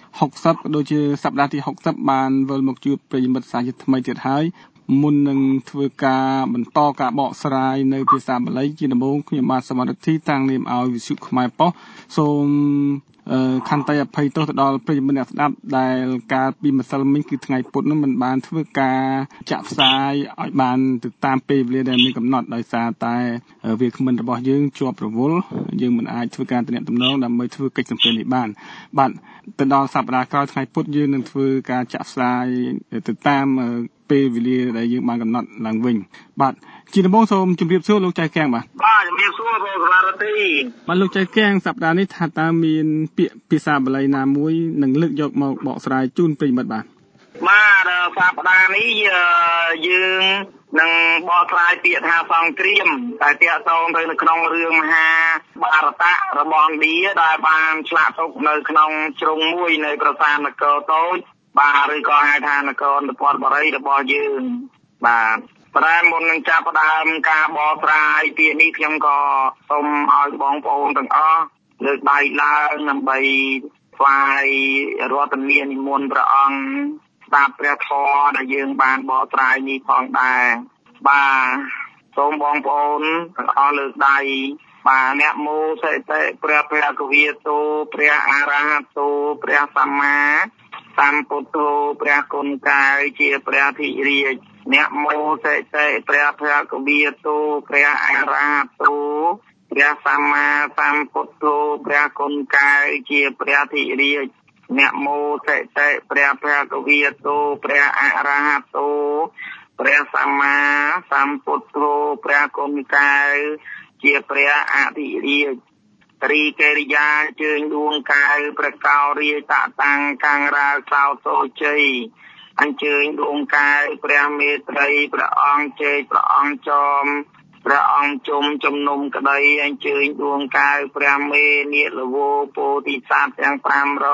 60ក៏ដូចជាសប្តាហ៍ទី60បានវិលមកជួបប្រិយមិត្តសាជាថ្មីទៀតហើយមុននឹងធ្វើការបន្តការបកស្រាយនៅភាសាបាលីជាដំបូងខ្ញុំបាទសុវណ្ណធីតាំងនាមឲ្យវិទ្យុខ្មែរប៉ុស្តិ៍សូមខន្តីអភ័យទោសទៅដល់ប្រិយមិត្តអ្នកស្ដាប់ដែលកាលពីម្សិលមិញគឺថ្ងៃពុធនោះមិនបានធ្វើការចាក់ផ្សាយឲ្យបានទៅតាមពេលវេលាដែលមានកំណត់ដោយសារតែវាគ្មិនរបស់យើងជាប់រវល់យើងមិនអាចធ្វើការទំនាក់ទំនងដើម្បីធ្វើកិច្ចសម្ពាធនេះបានបាទទៅដល់សប្តាហ៍ក្រោយថ្ងៃពុធយើងនឹងធ្វើការចាក់ផ្សាយទៅតាមពេលវេលាដែលយើងបានកំណត់ឡើងវិញបាទជាដំបូងសូមជម្រាបសួរលោកចៅកៀងបាទជំរាបសួរបងសវរទីបាទលោកចៅកៀងសប្តាហ៍នេះថាតើមានពាក្យភាសាបាលីណាមួយនឹងលើកយកមកបកស្រាយជូនប្រិយមិត្តបាទសប្តាហ៍នេះយើងនឹងបកស្រាយពាក្យថាសង្គ្រាមតែទាក់ទងទៅនៅក្នុងរឿងមហាបារតៈរបស់ឥណ្ឌាដែលបានឆ្លាក់ទុកនៅក្នុងជ្រុងមួយនៃប្រាសាទនគរតូចបាទឬក៏ហៅថានគរអន្តពតបរិយរបស់យើងបាទតែមុននឹងចាប់ផ្ដើមការបកស្រាយពាក្យនេះខ្ញុំក៏សូមឲ្យបងប្អូនទាំងអស់លើកដៃឡើងដើម្បីថ្វាយរតនានិមន្តព្រះអង្គស្ដាប់ព្រះធម៌ដែលយើងបានបកស្រាយនេះផងដែរបាទសូមបងប្អូនទាំងអស់លើកដៃបាទអ្នកមោសិតិព្រះភគវាទោព្រះអរហតោព្រះសម្មាសម្ពុទ្ធោព្រះគុណកាយជាព្រះធិរាជអ្នកមោសិតិព្រះភគវាទោព្រះអរហតោព្រះសម្មាសម្ពុទ្ធោព្រះគុណកាយជាព្រះធិរាជអ្នកមោសិតិព្រះភគវាទោព្រះអរហតោព្រះសម្មាសម្ពុទ្ធោព្រះគុណកាយជាព្រះអធិរាជរីកិរិយាជើញដួងកាយប្រកោរាយតតាំងកាំងរាវសោសូជ័យអញ្ជើញដួងកាយព្រះមេត្រីព្រះអង្គជេកព្រះអង្គចោមព្រះអង្គជុំជំនុំក្តីអញ្ជើញដួងកាយព្រះមេនាគលវោពោធិសត្វទាំង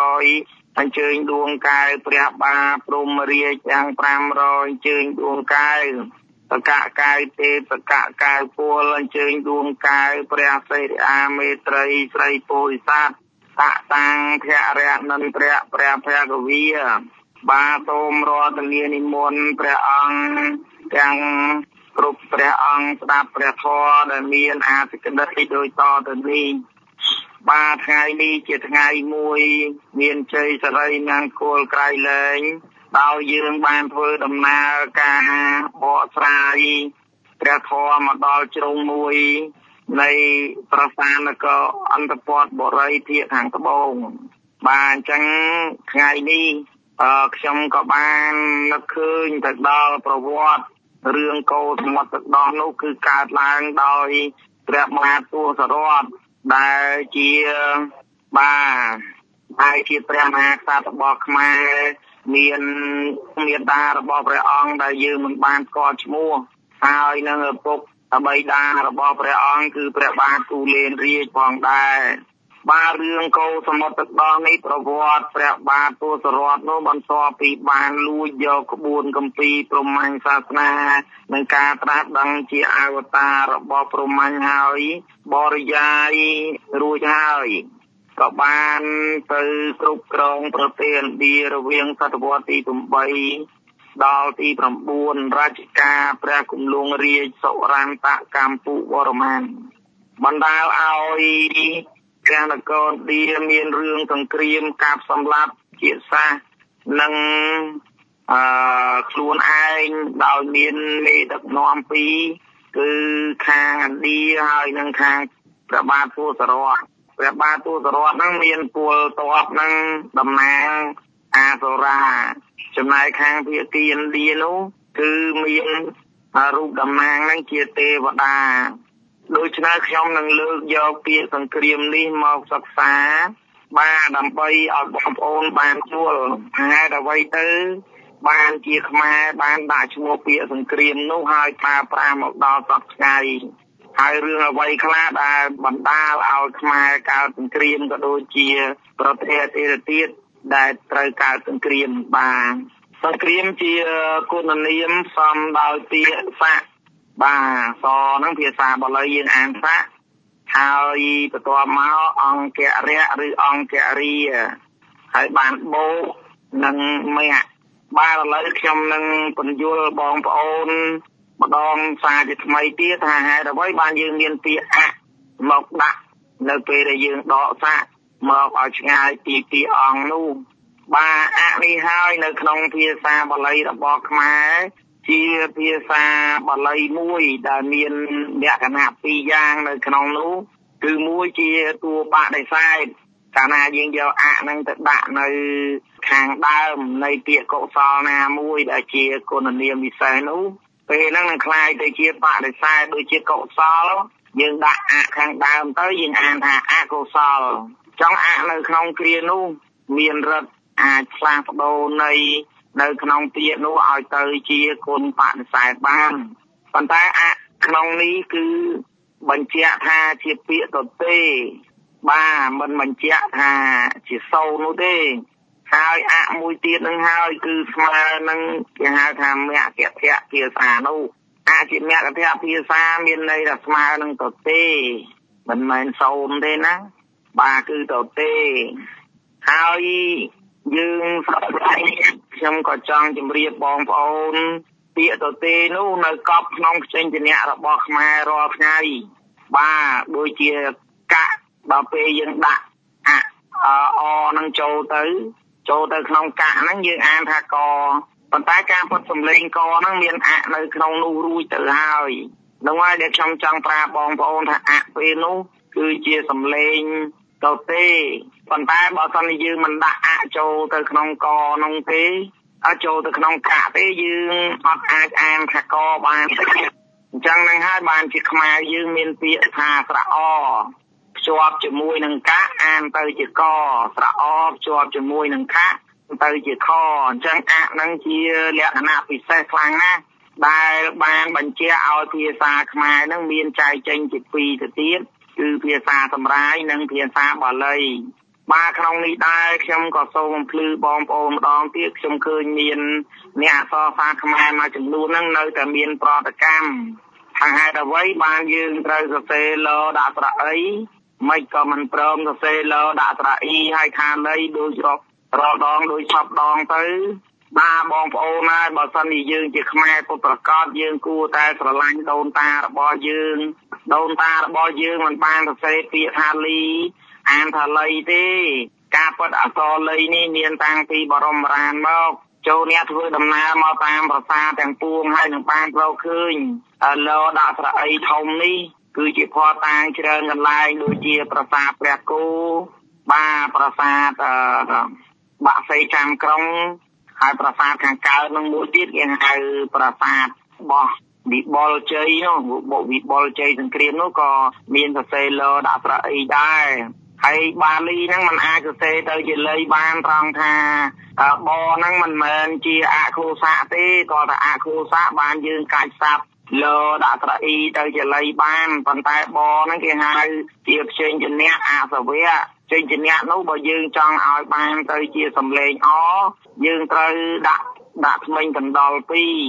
500អញ្ជើញដួងកាយព្រះបាព្រហ្មរាជទាំង500អញ្ជើញដួងកាយបកកាយទេបកកាយពលអញ្ជើញដួងកាយព្រះសិរិអាមេត្រីស្រីពោធិសត្វតតាំងភរៈនន្ទ្រព្រះភគវាបាទសូមរតនានិមន្តព្រះអង្គទាំងគ្រប់ព្រះអង្គស្ដាប់ព្រះធម៌ដែលមានអាទិក្ដីដោយតទៅនេះបាទថ្ងៃនេះជាថ្ងៃមួយមានជ័យសិរីមង្គលក្រៃលែងដោយយើងបានធ្វើដំណើរការបកស្រាយព្រះធម៌មកដល់ជ្រុងមួយនៃប្រាសាទនគរអន្តពតបុរីភាគខាងត្បូងបាទអញ្ចឹងថ្ងៃនេះខ្ញុំក៏បាននឹកឃើញទៅដល់ប្រវត្តិរឿងកោសមុទ្រទឹកដោះនោះគឺកើតឡើងដោយព្រះមហាទសរថដែលជាព្រះមហាក្សត្ររបស់ខ្មែរមានមេត្តារបស់ព្រះអង្គដែលយើងមិនបានស្គាល់ឈ្មោះហើយនឹងឪពុកបិតារបស់ព្រះអង្គគឺព្រះបាទទូលេនរាជផងដែរបាទរឿងកោសមុទ្រទឹកដោះនេះប្រវត្តិព្រះបាទទសរថនោះបន្ទាប់ពីបានលួចយកក្បួនគម្ពីរព្រហ្មញ្ញសាសនានិងការត្រាស់ដឹងជាអវតាររបស់ព្រហ្មញ្ញហើយបរិយាយរួចហើយក៏បានទៅគ្រប់គ្រងប្រទេសឥណ្ឌារវាងសតវត្សទី8ដល់ទី9រជ្ជកាលព្រះគម្លុងរាជសុរន្ទកម្ពុវរ្ម័នបណ្ដាលឲ្យព្រះនគរឥណ្ឌាមានរឿងសង្គ្រាមកាប់សម្លាប់ជាតិសាសន៍និងខ្លួនឯងដោយមានមេដឹកនាំពីរគឺខាងឥណ្ឌាហើយនិងខាងព្រះបាទទសរថព្រះបាទទសរថហ្នឹងមានពលទ័ពហ្នឹងតំណាងអាសូរាចំណែកខាងភាគីឥណ្ឌានោះគឺមានរូបតំណាងហ្នឹងជាទេវតាដូច្នេះខ្ញុំនឹងលើកយកពាក្យសង្គ្រាមនេះមកសិក្សាបាទដើម្បីឲ្យបងប្អូនបានយល់ហេតុអ្វីទៅបានជាខ្មែរបានដាក់ឈ្មោះពាក្យសង្គ្រាមនោះហើយប្រើប្រាស់មកដល់សពថ្ងៃហើយរឿងអ្វីខ្លះដែលបណ្ដាលឲ្យខ្មែរកើតសង្គ្រាមក៏ដូចជាប្រទេសទៀតដែលត្រូវកើតសង្គ្រាមបាទសង្គ្រាមជាគុណនាមសំដោយពាក្យស័ក្តិបាទសហ្នឹងភាសាបាលីយើងអានស័ក្តិហើយបន្ទាប់មកអង្គរៈឬអង្គរាហើយបានបូកនិងមគ្គបាទឥឡូវខ្ញុំនឹងបញ្យល់បងប្អូនម្ដងសារជាថ្មីទៀតថាហេតុអ្វីបានយើងមានពាក្យអមកដាក់នៅពេលដែលយើងដកស័ក្តិមកឲ្យឆ្ងាយពីពាក្យអង្គនោះបាទអនេះហើយនៅក្នុងភាសាបាលីរបស់ខ្មែរជាភាសាបាលីមួយដែលមានលក្ខណៈពីរយ៉ាងនៅក្នុងនោះគឺមួយជាតួបដិសេធកាលណាយើងយកអនឹងទៅដាក់នៅខាងដើមនៃពាក្យកុសលណាមួយដែលជាគុណនាមវិសេសនោះពេលហ្នឹងនឹងคล้ายទៅជាបដិសេធដូចជាកុសលយើងដាក់អខាងដើមទៅយើងអានថាអកុសលចង់អនៅក្នុងគ្រានោះមានរិទ្ធអាចផ្លាស់ប្ដូរនៅក្នុងពាក្យនោះឲ្យទៅជាគុណបដិសេធបានប៉ុន្តែអក្នុងនេះគឺបញ្ជាក់ថាជាពាក្យទទេបាទមិនបញ្ជាក់ថាជាសូរនោះទេហើយអមួយទៀតនឹងហើយគឺស្មើនឹងគេហៅថាមគ្គធៈភាសានោះអជាមគ្គធៈភាសាមានន័យថាស្មើនឹងទទេមិនមែនសូរទេណាបាទគឺទទេហើយយើងស្ដាប់ខ្ញុំក៏ចង់ជម្រាបបងប្អូនពាក្យទទេនោះនៅកប់ក្នុងខ្ចញ្ញៈរបស់ខ្មែររាល់ថ្ងៃបាទដូចជាកៈដល់ពេលយើងដាក់អនឹងចូលទៅក្នុងកៈហ្នឹងយើងអានថាកប៉ុន្តែការពុតសំឡេងកហ្នឹងមានអនៅក្នុងនោះរួចទៅហើយនឹងហើយដែលខ្ញុំចង់ប្រាប់បងប្អូនថាអពេលនោះគឺជាសំឡេងទៅទេប៉ុន្តែបើសិនជាយើងមិនដាក់អចូលទៅក្នុងកនោះទេចូលទៅក្នុងកៈទេយើងអត់អាចអានថាកបានអញ្ចឹងនឹងហើយបានជាខ្មែរយើងមានពាក្យថាស្រអភ្ជាប់ជាមួយនឹងកៈអានទៅជាកស្រអភ្ជាប់ជាមួយនឹងខៈទៅជាខអញ្ចឹងអនឹងជាលក្ខណៈពិសេសខ្លាំងណាស់ដែលបានបញ្ជាក់ឲ្យភាសាខ្មែរនឹងមានចែកចេញជាពីរទៅទៀតគឺភាសាសម្រាយនិងភាសាបាលីបាទក្នុងនេះដែរខ្ញុំក៏សូមភ្លឺបងប្អូនម្ដងទៀតខ្ញុំឃើញមានអ្នកអក្សរសាស្ត្រខ្មែរមួយចំនួនហ្នឹងនៅតែមានប្រតិកម្មថាហេតុអ្វីបានយើងត្រូវសរសេរលដាក់ស្រៈអីមិនក៏មិនព្រមសរសេរលដាក់ស្រៈអ៊ីហើយខាងណីដូចរកដងដូចឆប់ដងទៅបាទបងប្អូនហើយបើសិនជាយើងជាខ្មែរពុទ្ធប្រកបយើងគួរតែស្រឡាញ់ដូនតារបស់យើងដូនតារបស់យើងមិនបានសរសេរពាក្យថាលីអានថាលីទេការពិតអក្សរលីនេះមានតាំងពីបរមរានមកចូលអ្នកធ្វើដំណើរមកតាមប្រាសាទទាំងពួងហើយនឹងបានរកឃើញឡដាក់ស្រអីធំនេះគឺជាភ័ស្តុតាងច្រើនកន្លែងដូចជាប្រាសាទព្រះគោបាទប្រាសាទបាក់សីចាំក្រុងហើយប្រាសាទខាងកើតនឹងមួយទៀតគេហៅប្រាសាទរបស់វិបុលជ័យនោះវិបុលជ័យសង្គ្រាមនោះក៏មានសរសេរលដាក់ស្រអីដែរហើយបាលីហ្នឹងมันអាចសរសេរទៅជាលីបានត្រង់ថាបហ្នឹងមិនមែនជាអក្ខុសៈទេក៏ថាអក្ខុសៈបានយើងកាច់សាប់លដាក់ស្រអីទៅជាលីបានប៉ុន្តែបហ្នឹងគេហៅជាផ្សេងជាអ្នកអសវៈចេញជាអ្នកនោះបើយើងចង់ឲ្យបានទៅជាសំឡេងអយើងត្រូវដាក់ថ្មិញកណ្ដុរ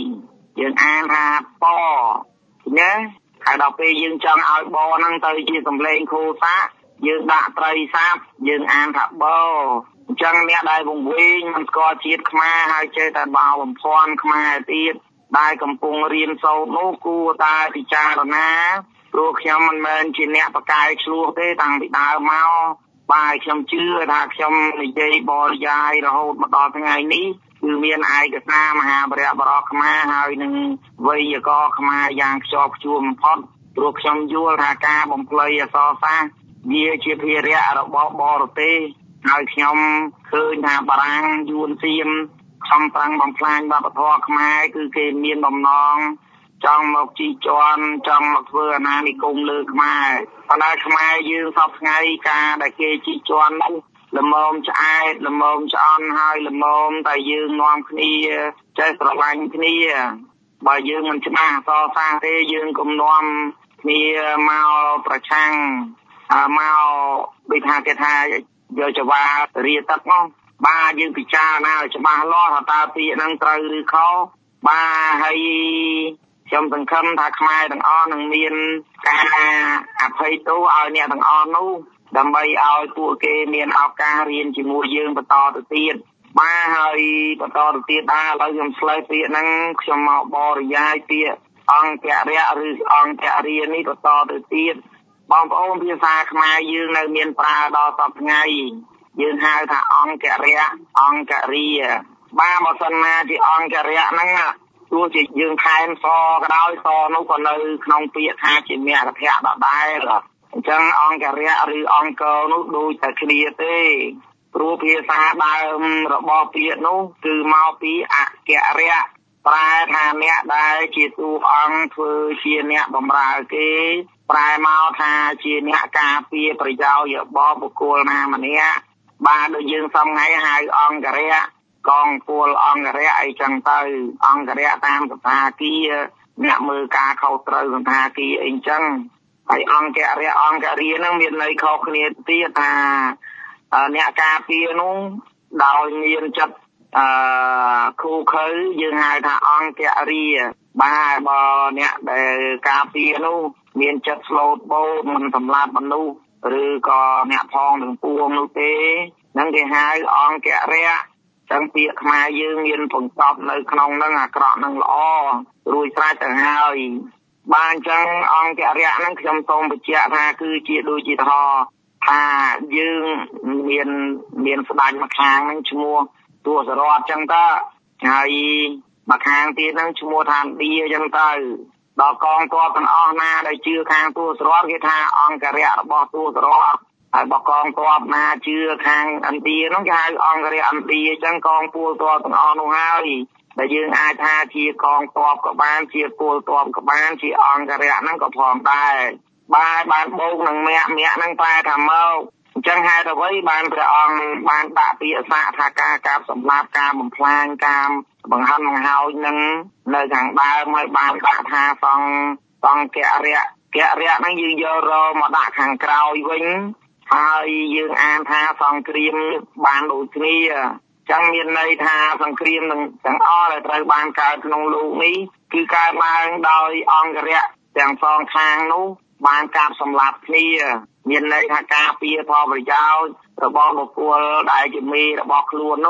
2យើងអានថាបណាហើយដល់ពេលយើងចង់ឲ្យបហ្នឹងទៅជាសំឡេងខូសៈយើងដាក់ត្រីសាប់យើងអានថាបអញ្ចឹងអ្នកដែលវង្វេងមិនស្គាល់ជាតិខ្មែរហើយចេះតែបោបំភាន់ខ្មែរទៀតដែលកំពុងរៀនសូត្រនោះគួរតែពិចារណាព្រោះខ្ញុំមិនមែនជាអ្នកបកកាយឆ្លោះទេតាំងពីដើមមកបាទខ្ញុំជឿថាខ្ញុំនិយាយបរិយាយរហូតមកដល់ថ្ងៃនេះគឺមានឯកសារមហាបរិយបរោះខ្មែរហើយនឹងវេយ្យាករណ៍ខ្មែរយ៉ាងខ្ជាប់ខ្ជួនបំផុតព្រោះខ្ញុំយល់ថាការបំភ្លៃអក្សរសាស្ត្រវាជាភារៈរបស់បរទេសហើយខ្ញុំឃើញថាបារាំងយួនសៀមខំប្រឹងបំផ្លាញវប្បធម៌ខ្មែរគឺគេមានបំណងចង់មកជីជាន់ចង់មកធ្វើអាណានិគមលើខ្មែរប៉ុន្តែខ្មែរយើងសពថ្ងៃការដែលគេជីជាន់នោះល្មមឆ្អែតល្មមឆ្អន់ហើយល្មមតែយើងនាំគ្នាចេះស្រឡាញ់គ្នាបើយើងមិនច្បាស់អក្សរសាស្ត្រទេយើងកុំនាំគ្នាមកប្រឆាំងមកដូចថាគេថាយកចវារាទឹកមកបាទយើងពិចារណាឲ្យច្បាស់លាស់ថាតើពាក្យហ្នឹងត្រូវឬខុសបាទហើយខ្ញុំសង្ឃឹមថាខ្មែរទាំងអស់នឹងមានការអភ័យទោសឲ្យអ្នកទាំងអស់នោះដើម្បីឲ្យពួកគេមានឱកាសរៀនជាមួយយើងបន្តទៅទៀតបាទហើយបន្តទៅទៀតដែរឥឡូវខ្ញុំឆ្លើយពាក្យហ្នឹងខ្ញុំមកបរិយាយពាក្យអង្គរៈឬអង្គរានេះបន្តទៅទៀតបងប្អូនភាសាខ្មែរយើងនៅមានប្រើដល់សពថ្ងៃយើងហៅថាអង្គរៈអង្គរាបាទបើសិនណាជាអង្គរៈហ្នឹងទោះជាយើងខែនសក៏ដោយសនោះក៏នៅក្នុងពាក្យថាជាមគ្គភៈដដែលអញ្ចឹងអង្គរៈឬអង្គរនោះដូចតែគ្នាទេព្រោះភាសាដើមរបស់ពាក្យនោះគឺមកពីអគ្គរៈប្រែថាអ្នកដែលជាតួអង្គធ្វើជាអ្នកបម្រើគេប្រែមកថាជាអ្នកការពារប្រយោជន៍របស់បុគ្គលណាម្នាក់បាទដូចយើងសំថ្ងៃហៅអង្គរៈកងពលអង្គរៈអីចឹងទៅអង្គរៈតាមសភាគារអ្នកមើលការខុសត្រូវសភាគារអីចឹងហើយអង្គរៈអង្គរានឹងមានន័យខុសគ្នាទៀតថាអ្នកការពារនោះដោយមានចិត្តគូខើយើងហៅថាអង្គរាបាទបើអ្នកដែលការពារនោះមានចិត្តស្លូតបូតមិនសម្លាប់មនុស្សឬក៏អ្នកផងទាំងពួងនោះទេនឹងគេហៅអង្គរៈចឹងពាក្យខ្មែរយើងមានបង្កប់នៅក្នុងនឹងអាក្រក់នឹងល្អរួចស្រេចទៅហើយបានអញ្ចឹងអង្គរៈហ្នឹងខ្ញុំសូមបញ្ជាក់ថាគឺជាដូចជាថាយើងមានស្ដេចមួយខាងហ្នឹងឈ្មោះទសរថចឹងតើហើយមួយខាងទៀតហ្នឹងឈ្មោះថាឌីចឹងទៅដល់កងទ័ពទាំងអស់ណាដែលជឿខាងទសរថគេថាអង្គរៈរបស់ទសរថហើយបើកងទ័ពណាជឿខាងឥណ្ឌាហ្នឹងគេហៅអង្គរៈឥណ្ឌាចឹងកងពលទ័ពទាំងអស់នោះហើយដែលយើងអាចថាជាកងទ័ពក៏បានជាពលទ័ពក៏បានជាអង្គរៈហ្នឹងក៏ផងដែរបានបូកនឹងមគ្គហ្នឹងប្រែថាមកអញ្ចឹងហេតុអ្វីបានព្រះអង្គបានដាក់ពាក្យស័ក្តិថាការកាប់សម្លាប់ការបំផ្លាញការបង្ហិនបង្ហោចនឹងនៅខាងដើមហើយបានដាក់ថាសង្ឃរៈហ្នឹងយើងយករមកដាក់ខាងក្រោយវិញហើយយើងអានថាសង្គ្រាមបានដូចគ្នាចឹងមានន័យថាសង្គ្រាមនឹងទាំងអស់ដែលត្រូវបានកើតក្នុងលោកនេះគឺកើតឡើងដោយអង្គរៈទាំងសងខាងនោះបានកាប់សម្លាប់គ្នាមានន័យថាការពារផលប្រយោជន៍របស់បុគ្គលដែលជាមេរបស់ខ្លួននោះអ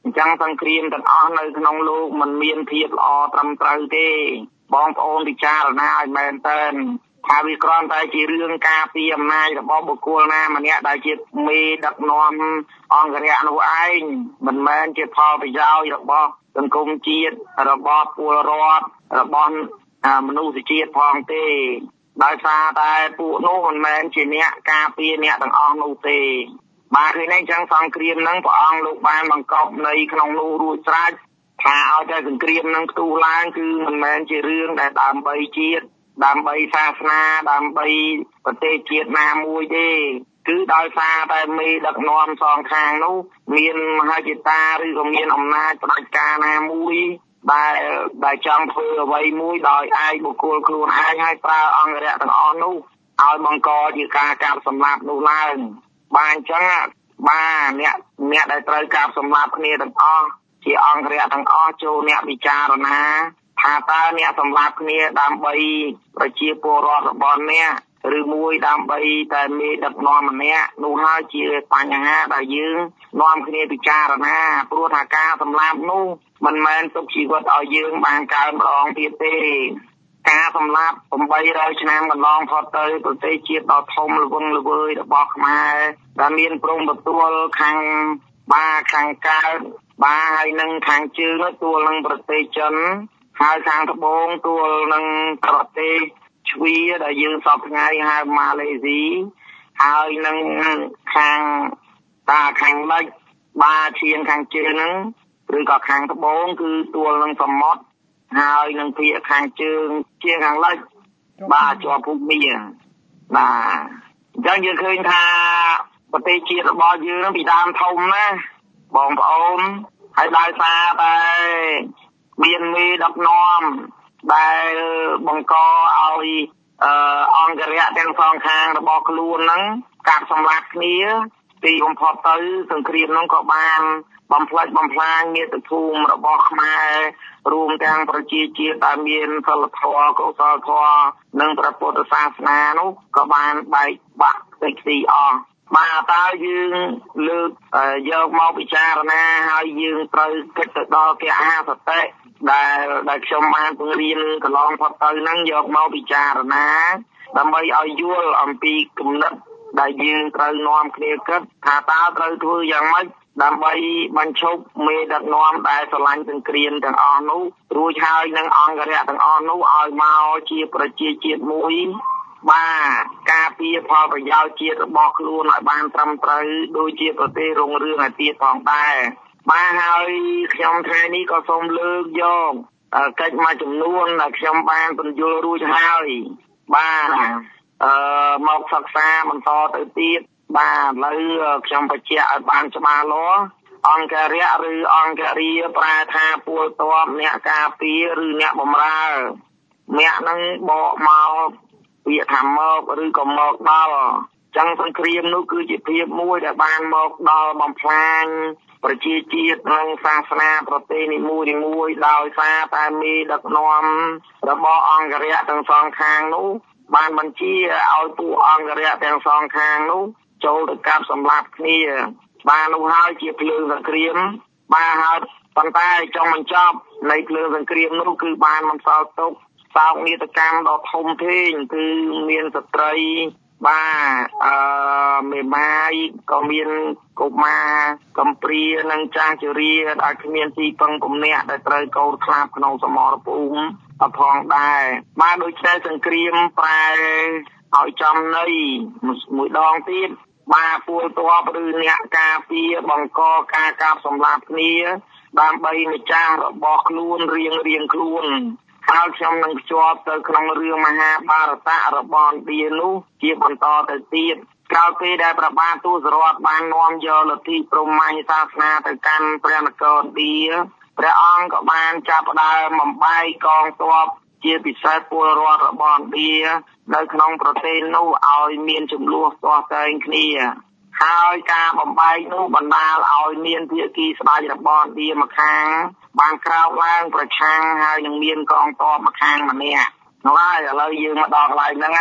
ចឹងសង្គ្រាមទាំងអស់នៅក្នុងលោកមិនមានភាពល្អត្រឹមត្រូវទេបងប្អូនពិចារណាឲ្យមែនតើថាវាគ្រាន់តែជារឿងការពារអំណាចរបស់បុគ្គលណាម្នាក់ដែលជាមេដឹកនាំអង្គរៈនោះឯងមិនមែនជាផលប្រយោជន៍របស់សង្គមជាតិរបស់ពលរដ្ឋរបស់មនុស្សជាតិផងទេដោយសារតែពួកនោះមិនមែនជាអ្នកការពារអ្នកទាំងអស់នោះទេបាទឃើញទេចឹងសង្គ្រាមហ្នឹងព្រះអង្គលោកបានបង្កប់នៃក្នុងនោះរួចស្រេចថាឲ្យតែសង្គ្រាមហ្នឹងផ្ទុះឡើងគឺមិនមែនជារឿងដែលដើម្បីជាតិដើម្បីសាសនាដើម្បីប្រទេសជាតិណាមួយទេគឺដោយសារតែមេដឹកនាំសងខាងនោះមានមហាចេតាឬក៏មានអំណាចផ្ដាច់ការណាមួយដែលចង់ធ្វើអ្វីមួយដោយឯកបុគ្គលខ្លួនឯងឲ្យប្រើអង្គរៈទាំងអស់នោះឲ្យបង្កជាការកាប់សម្លាប់នោះឡើងបាទអញ្ចឹងបាទអ្នកដែលត្រូវកាប់សម្លាប់គ្នាទាំងអស់ជាអង្គរៈទាំងអស់ចូលអ្នកពិចារណាថាតើអ្នកសម្លាប់គ្នាដើម្បីប្រជាពលរដ្ឋរបស់អ្នកឬមួយដើម្បីតែមេដឹកនាំម្នាក់នោះហើយជាបញ្ហាដែលយើងនាំគ្នាពិចារណាព្រោះថាការសម្លាប់នោះមិនមែនទុកជីវិតឲ្យយើងបានកើនម្ដងទៀតទេការសម្លាប់800ឆ្នាំកន្លងផុតទៅប្រទេសជាតិដ៏ធំល្វឹងល្វើយរបស់ខ្មែរដែលមានព្រំប្រទល់ខាងកើតបាទហើយនឹងខាងជើងទួលនឹងប្រទេសចិនហើយខាងត្បូងទួលនឹងប្រទេសជ្វីដែលយើងសពថ្ងៃហៅម៉ាឡេស៊ីហើយនឹងខាងលិចបាទឈៀងខាងជើងហ្នឹងឬក៏ខាងត្បូងគឺទួលនឹងសមុទ្រហើយនឹងភាគខាងជើងជាខាងលិចបាទជាប់ភូមិបាទអញ្ចឹងយើងឃើញថាប្រទេសជាតិរបស់យើងពីដើមធំណាបងប្អូនហើយដោយសារតែមានមេដឹកនាំដែលបង្កឲ្យអង្គរៈទាំងសងខាងរបស់ខ្លួនហ្នឹងកាប់សម្លាប់គ្នាទីបំផុតទៅសង្គ្រាមហ្នឹងក៏បានបំផ្លិចបំផ្លាញមាតុភូមិរបស់ខ្មែររួមទាំងប្រជាជាតិដែលមានសិលធម៌កុសលធម៌និងព្រះពុទ្ធសាសនានោះក៏បានបែកបាក់ទៅទីអស់បាទតើយើងលើកយកមកពិចារណាហើយយើងត្រូវគិតទៅដល់គេអាសតិដែលខ្ញុំបានពង្រៀនកន្លងផុតទៅហ្នឹងយកមកពិចារណាដើម្បីឲ្យយល់អំពីគំនិតដែលយើងត្រូវនាំគ្នាគិតថាតើត្រូវធ្វើយ៉ាងម៉េចដើម្បីបញ្ឈប់មេដឹកនាំដែលស្រឡាញ់សង្គ្រាមទាំងអស់នោះរួចហើយនឹងអង្គរៈទាំងអស់នោះឲ្យមកជាប្រជាជាតិមួយបាទការពារផលប្រយោជន៍ជាតិរបស់ខ្លួនឲ្យបានត្រឹមត្រូវដូចជាប្រទេសរុងរឿងឲ្យទៀតផងដែរបាទហើយខ្ញុំថ្ងៃនេះក៏សូមលើកយកកិច្ចមួយចំនួនដែលខ្ញុំបានពន្យល់រួចហើយបាទមកសិក្សាបន្តទៅទៀតបាទឥឡូវខ្ញុំបញ្ជាក់ឲ្យបានច្បាស់លាស់អង្គរៈឬអង្គរាប្រែថាពលតបអ្នកការពារឬអ្នកបម្រើអ្នកនឹងបកមកពាក្យថាមកឬក៏មកដល់ចឹងសង្គ្រាមនោះគឺជាភាពមួយដែលបានមកដល់បំផ្លាញប្រជាជាតិនិងសាសនាប្រទេសនីមួយដោយសារតែមេដឹកនាំរបស់អង្គរៈទាំងសងខាងនោះបានបញ្ជាឲ្យពួកអង្គរៈទាំងសងខាងនោះចូលទៅកាប់សម្លាប់គ្នាបាននោះហើយជាភ្លើងសង្គ្រាមបាទហើយប៉ុន្តែចុងបញ្ចប់នៃភ្លើងសង្គ្រាមនោះគឺបានបន្សល់ទុកសោកនាដកម្មដ៏ធំធេងគឺមានស្ត្រីបាទមេម៉ាយក៏មានកុមារកំព្រានិងចាស់ជរាដែលគ្មានទីពឹងពំនាក់ដែលត្រូវកោតខ្លាប់ក្នុងសមរភូមិផងដែរបាទដូច្នេះសង្គ្រាមប្រែឲ្យចំន័យមួយដងទៀតបាទពលតបឬអ្នកការពារបង្កការកាប់សម្លាប់គ្នាដើម្បីម្ចាស់របស់ខ្លួនរៀងខ្លួនហើយខ្ញុំនឹងភ្ជាប់ទៅក្នុងរឿងមហាបារតៈរបស់ឥណ្ឌានោះជាបន្តទៅទៀតក្រោយពេលដែលព្រះបាទទសរថបាននាំយកលទ្ធិព្រហ្មញ្ញសាសនាទៅកាន់ព្រះនគរឥណ្ឌាព្រះអង្គក៏បានចាប់ផ្ដើមបំបែកកងទ័ពជាពិសេសពលរដ្ឋរបស់ឥណ្ឌានៅក្នុងប្រទេសនោះឲ្យមានចំនួនទាស់តែងគ្នាហើយការបំបែកនោះបណ្ដាលឲ្យមានភាគីស្ដេចរបស់ឥណ្ឌាម្ខាងបានក្រោកឡើងប្រឆាំងហើយនឹងមានកងទ័ពម្ខាងម្នាក់នោះហើយឥឡូវយើងមកដល់កន្លែងហ្នឹង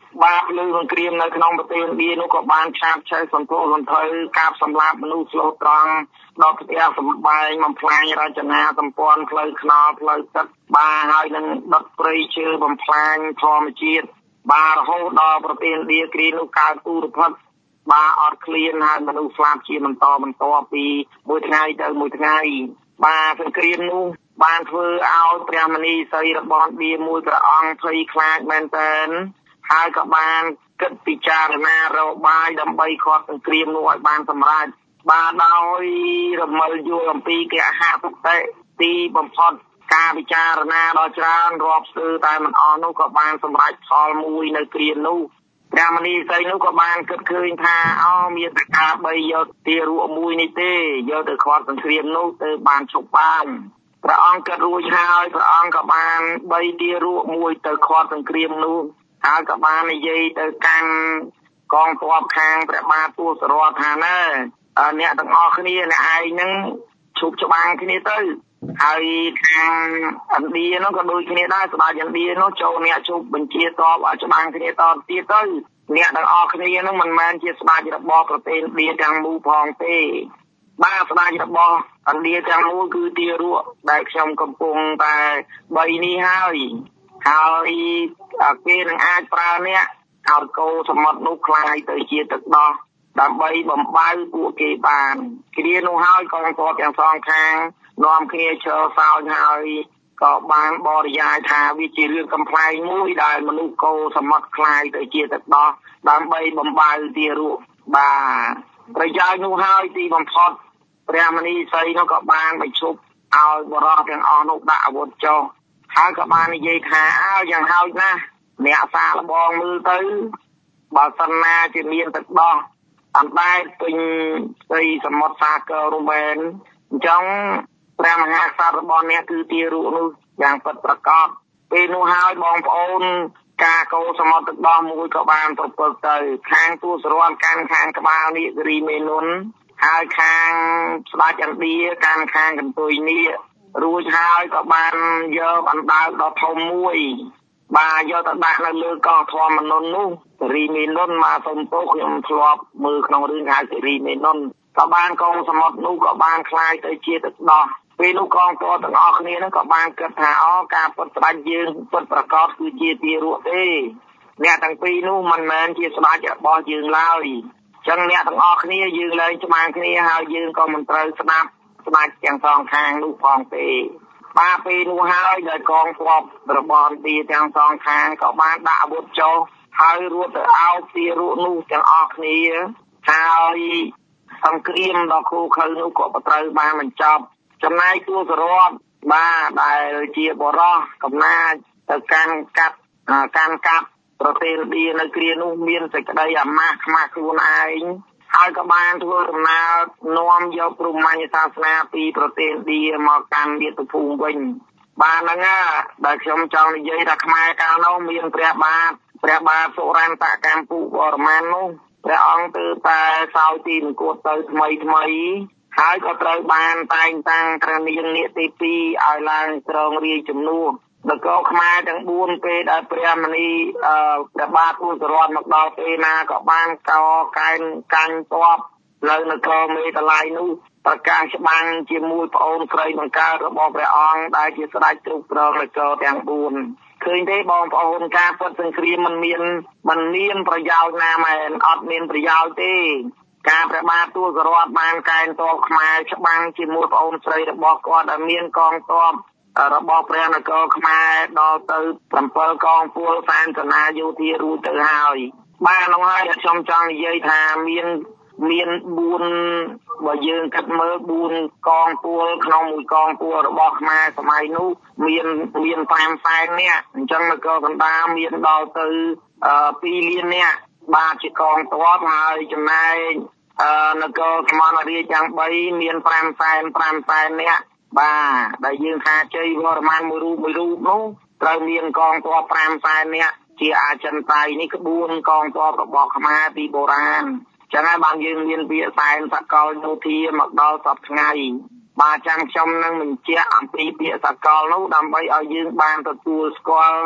បាបលើសង្គ្រាមនៅក្នុងប្រទេសឥណ្ឌានោះក៏បានឆាបឆេះសន្ធោសន្ធៅកាប់សម្លាប់មនុស្សស្លូតត្រង់ដល់ផ្ទះសម្បែងបំផ្លាញរចនាសម្ព័ន្ធផ្លូវថ្នល់ផ្លូវទឹកបាទហើយនឹងដុតព្រៃឈើបំផ្លាញធម្មជាតិបាទរហូតដល់ប្រទេសឥណ្ឌាគ្រានោះកើតទូរភិក្សបាទអត់ឃ្លានហើយមនុស្សស្លាប់ជាបន្តពីមួយថ្ងៃទៅមួយថ្ងៃបាទសង្គ្រាមនោះបានធ្វើឲ្យព្រះមនីសីរបស់ឥណ្ឌាមួយព្រះអង្គភ័យខ្លាចមែនទែនហើយក៏បានគិតពិចារណារកបាយដើម្បីខាត់សង្គ្រាមនោះឲ្យបានសម្រេចបាទដោយរមិលយល់អំពីគេអហទុតិទីបំផុតការពិចារណាដល់ច្រើនរាប់ស្ទើរតែមិនអស់នោះក៏បានសម្រេចផលមួយនៅគ្រានោះព្រះមនីសីនោះក៏បានគិតឃើញថាមានតែការបីយកទារកមួយនេះទេយកទៅខាត់សង្គ្រាមនោះទៅបានឈប់បានព្រះអង្គគិតរួចហើយព្រះអង្គក៏បានបីទារកមួយទៅខាត់សង្គ្រាមនោះហើយក៏បាននិយាយទៅកាន់កងទ័ពខាងព្រះបាទទសរថថាណែអ្នកទាំងអស់គ្នាអ្នកឯងហ្នឹងឈប់ច្បាំងគ្នាទៅហើយខាងឥណ្ឌានោះក៏ដូចគ្នាដែរស្ដេចឥណ្ឌានោះចូលអ្នកជប់បញ្ជាតបឲ្យច្បាំងគ្នាតទៀតទៅអ្នកទាំងអស់គ្នានោះមិនមែនជាស្ដេចរបស់ប្រទេសឥណ្ឌាទាំងមូលផងទេបាទស្ដេចរបស់ឥណ្ឌាទាំងមូលគឺទារកដែលខ្ញុំកំពុងតែបីនេះហើយគេនឹងអាចប្រើអ្នកឲ្យកោសមុទ្រនោះคล้ายទៅជាទឹកដោះដើម្បីបំបៅពួកគេបានគ្រានោះហើយកងទ័ពទាំងសងខាងនាំគ្នាឈរសោចហើយក៏បានបរិយាយថាវាជារឿងកំប្លែងមួយដែលមនុស្សកោសមុទ្រคล้ายទៅជាទឹកដោះដើម្បីបំបៅទារកបាទប្រយោជន៍នោះហើយទីបំផុតព្រះមនីសីនោះក៏បានបញ្ឈប់ឲ្យបរិសុទ្ធទាំងអស់នោះដាក់អាវុធចុះហើយក៏បាននិយាយថាយ៉ាងហោចណាស់អ្នកសាកល្បងមើលទៅបើសិនណាជាមានទឹកដោះអណ្ដែតពេញស្រីសមុទ្រសាគរនោះមែនអញ្ចឹងព្រះមហាក្សត្ររបស់អ្នកគឺទារកនោះយ៉ាងពិតប្រាកដពេលនោះហើយបងប្អូនការកោសមុទ្រទឹកដោះមួយក៏បានប្រព្រឹត្តទៅខាងទូសរនកាន់ខាងក្បាលនាគរីមេនុនហើយខាងស្ដេចឥណ្ឌាកាន់ខាងកន្ទុយនេះរួចហើយក៏បានយកអណ្ដើកដ៏ធំមួយបាទយកទៅដាក់នៅលើកោះធម្មនន្ទនោះរីមេនុនមកសុំទោសខ្ញុំធ្លាប់មើលក្នុងរឿងហៅរីមេនុនក៏បានកងសមុទ្រនោះក៏បានคล้ายទៅជាទឹកដោះពេលនោះកងទ័ពទាំងអស់គ្នានឹងក៏បានគិតថាការពុតស្ដេចយើងពុតប្រកបគឺជាទារកទេអ្នកទាំងពីរនោះមិនមែនជាស្ដេចរបស់យើងឡើយចឹងអ្នកទាំងអស់គ្នាយើងលែងច្បាំងគ្នាហើយយើងក៏មិនត្រូវស្ដាប់ស្ដេចទាំងសងខាងនោះផងទេបាទពេលនោះហើយដែលកងទ័ពរបស់ឥណ្ឌាទាំងសងខាងក៏បានដាក់អាវុធចុះហើយរួចទៅអោបទារកនោះទាំងអស់គ្នាហើយសង្គ្រាមដ៏ឃោរឃៅនោះក៏ត្រូវបានបញ្ចប់ចំណែកទូសរតបាទដែលជាបរោះកំណាចទៅកាន់កាប់ប្រទេសឥណ្ឌានៅគ្រានោះមានសេចក្តីអាម៉ាស់ខ្មាស់ខ្លួនឯងហើយក៏បានធ្វើដំណើរនាំយកព្រហ្មញ្ញសាសនាពីប្រទេសឥណ្ឌាមកកាន់មាតុភូមិវិញបាទហ្នឹងដែលខ្ញុំចង់និយាយថាខ្មែរកាលនោះមានព្រះបាទសុរន្ទកម្ពុជាបរមនោះព្រះអង្គទើបតែសោយទីមង្គតទៅថ្មីហើយក៏ត្រូវបានតែងតាំងព្រះនាងនាគទី2ឲ្យឡើងគ្រងរាជជំនួសនគរខ្មែរទាំង4ពេលដែលព្រះមនីព្រះបាទទូសរតមកដល់ពេលណាក៏បានកោកាញ់ទ័ពនៅនគរមេតល័យនោះប្រកាសច្បាំងជាមួយប្អូនស្រីបង្កើតរបស់ព្រះអង្គដែលជាស្ដេចគ្រប់គ្រងនគរទាំង4ឃើញទេបងប្អូនការពុតសង្គ្រាមមិនមានប្រយោជន៍ណាមែនអត់មានប្រយោជន៍ទេការព្រះបាទទូសរតបានកែងទ័ពខ្មែរច្បាំងជាមួយប្អូនស្រីរបស់គាត់ដែលមានកងទ័ពរបស់ព្រះនគរខ្មែរដល់ទៅ7កងពលសែនសេនាយោធារួចទៅហើយបាទនោះហើយខ្ញុំចង់និយាយថាមាន4បើយើងគិតមើល4កងពលក្នុងមួយកងពលរបស់ខ្មែរសម័យនោះមាន5សែននាក់អញ្ចឹងនគរកណ្ដាលមានដល់ទៅ2លាននាក់បាទជាកងទ័ពហើយចំណែកនគរសមររាជទាំង3មាន5សែននាក់បាទដែលយើងថាជ័យវរ្ម័នមួយរូបនោះត្រូវមានកងទ័ព5សែននាក់ជាអចិន្ត្រៃយ៍នេះក្បួនកងទ័ពរបស់ខ្មែរពីបុរាណចឹងហើយបានយើងមានវាសែនសកលយោធាមកដល់សពថ្ងៃបាទចាំខ្ញុំនឹងបញ្ជាក់អំពីពាក្យសកលនោះដើម្បីឲ្យយើងបានទទួលស្គាល់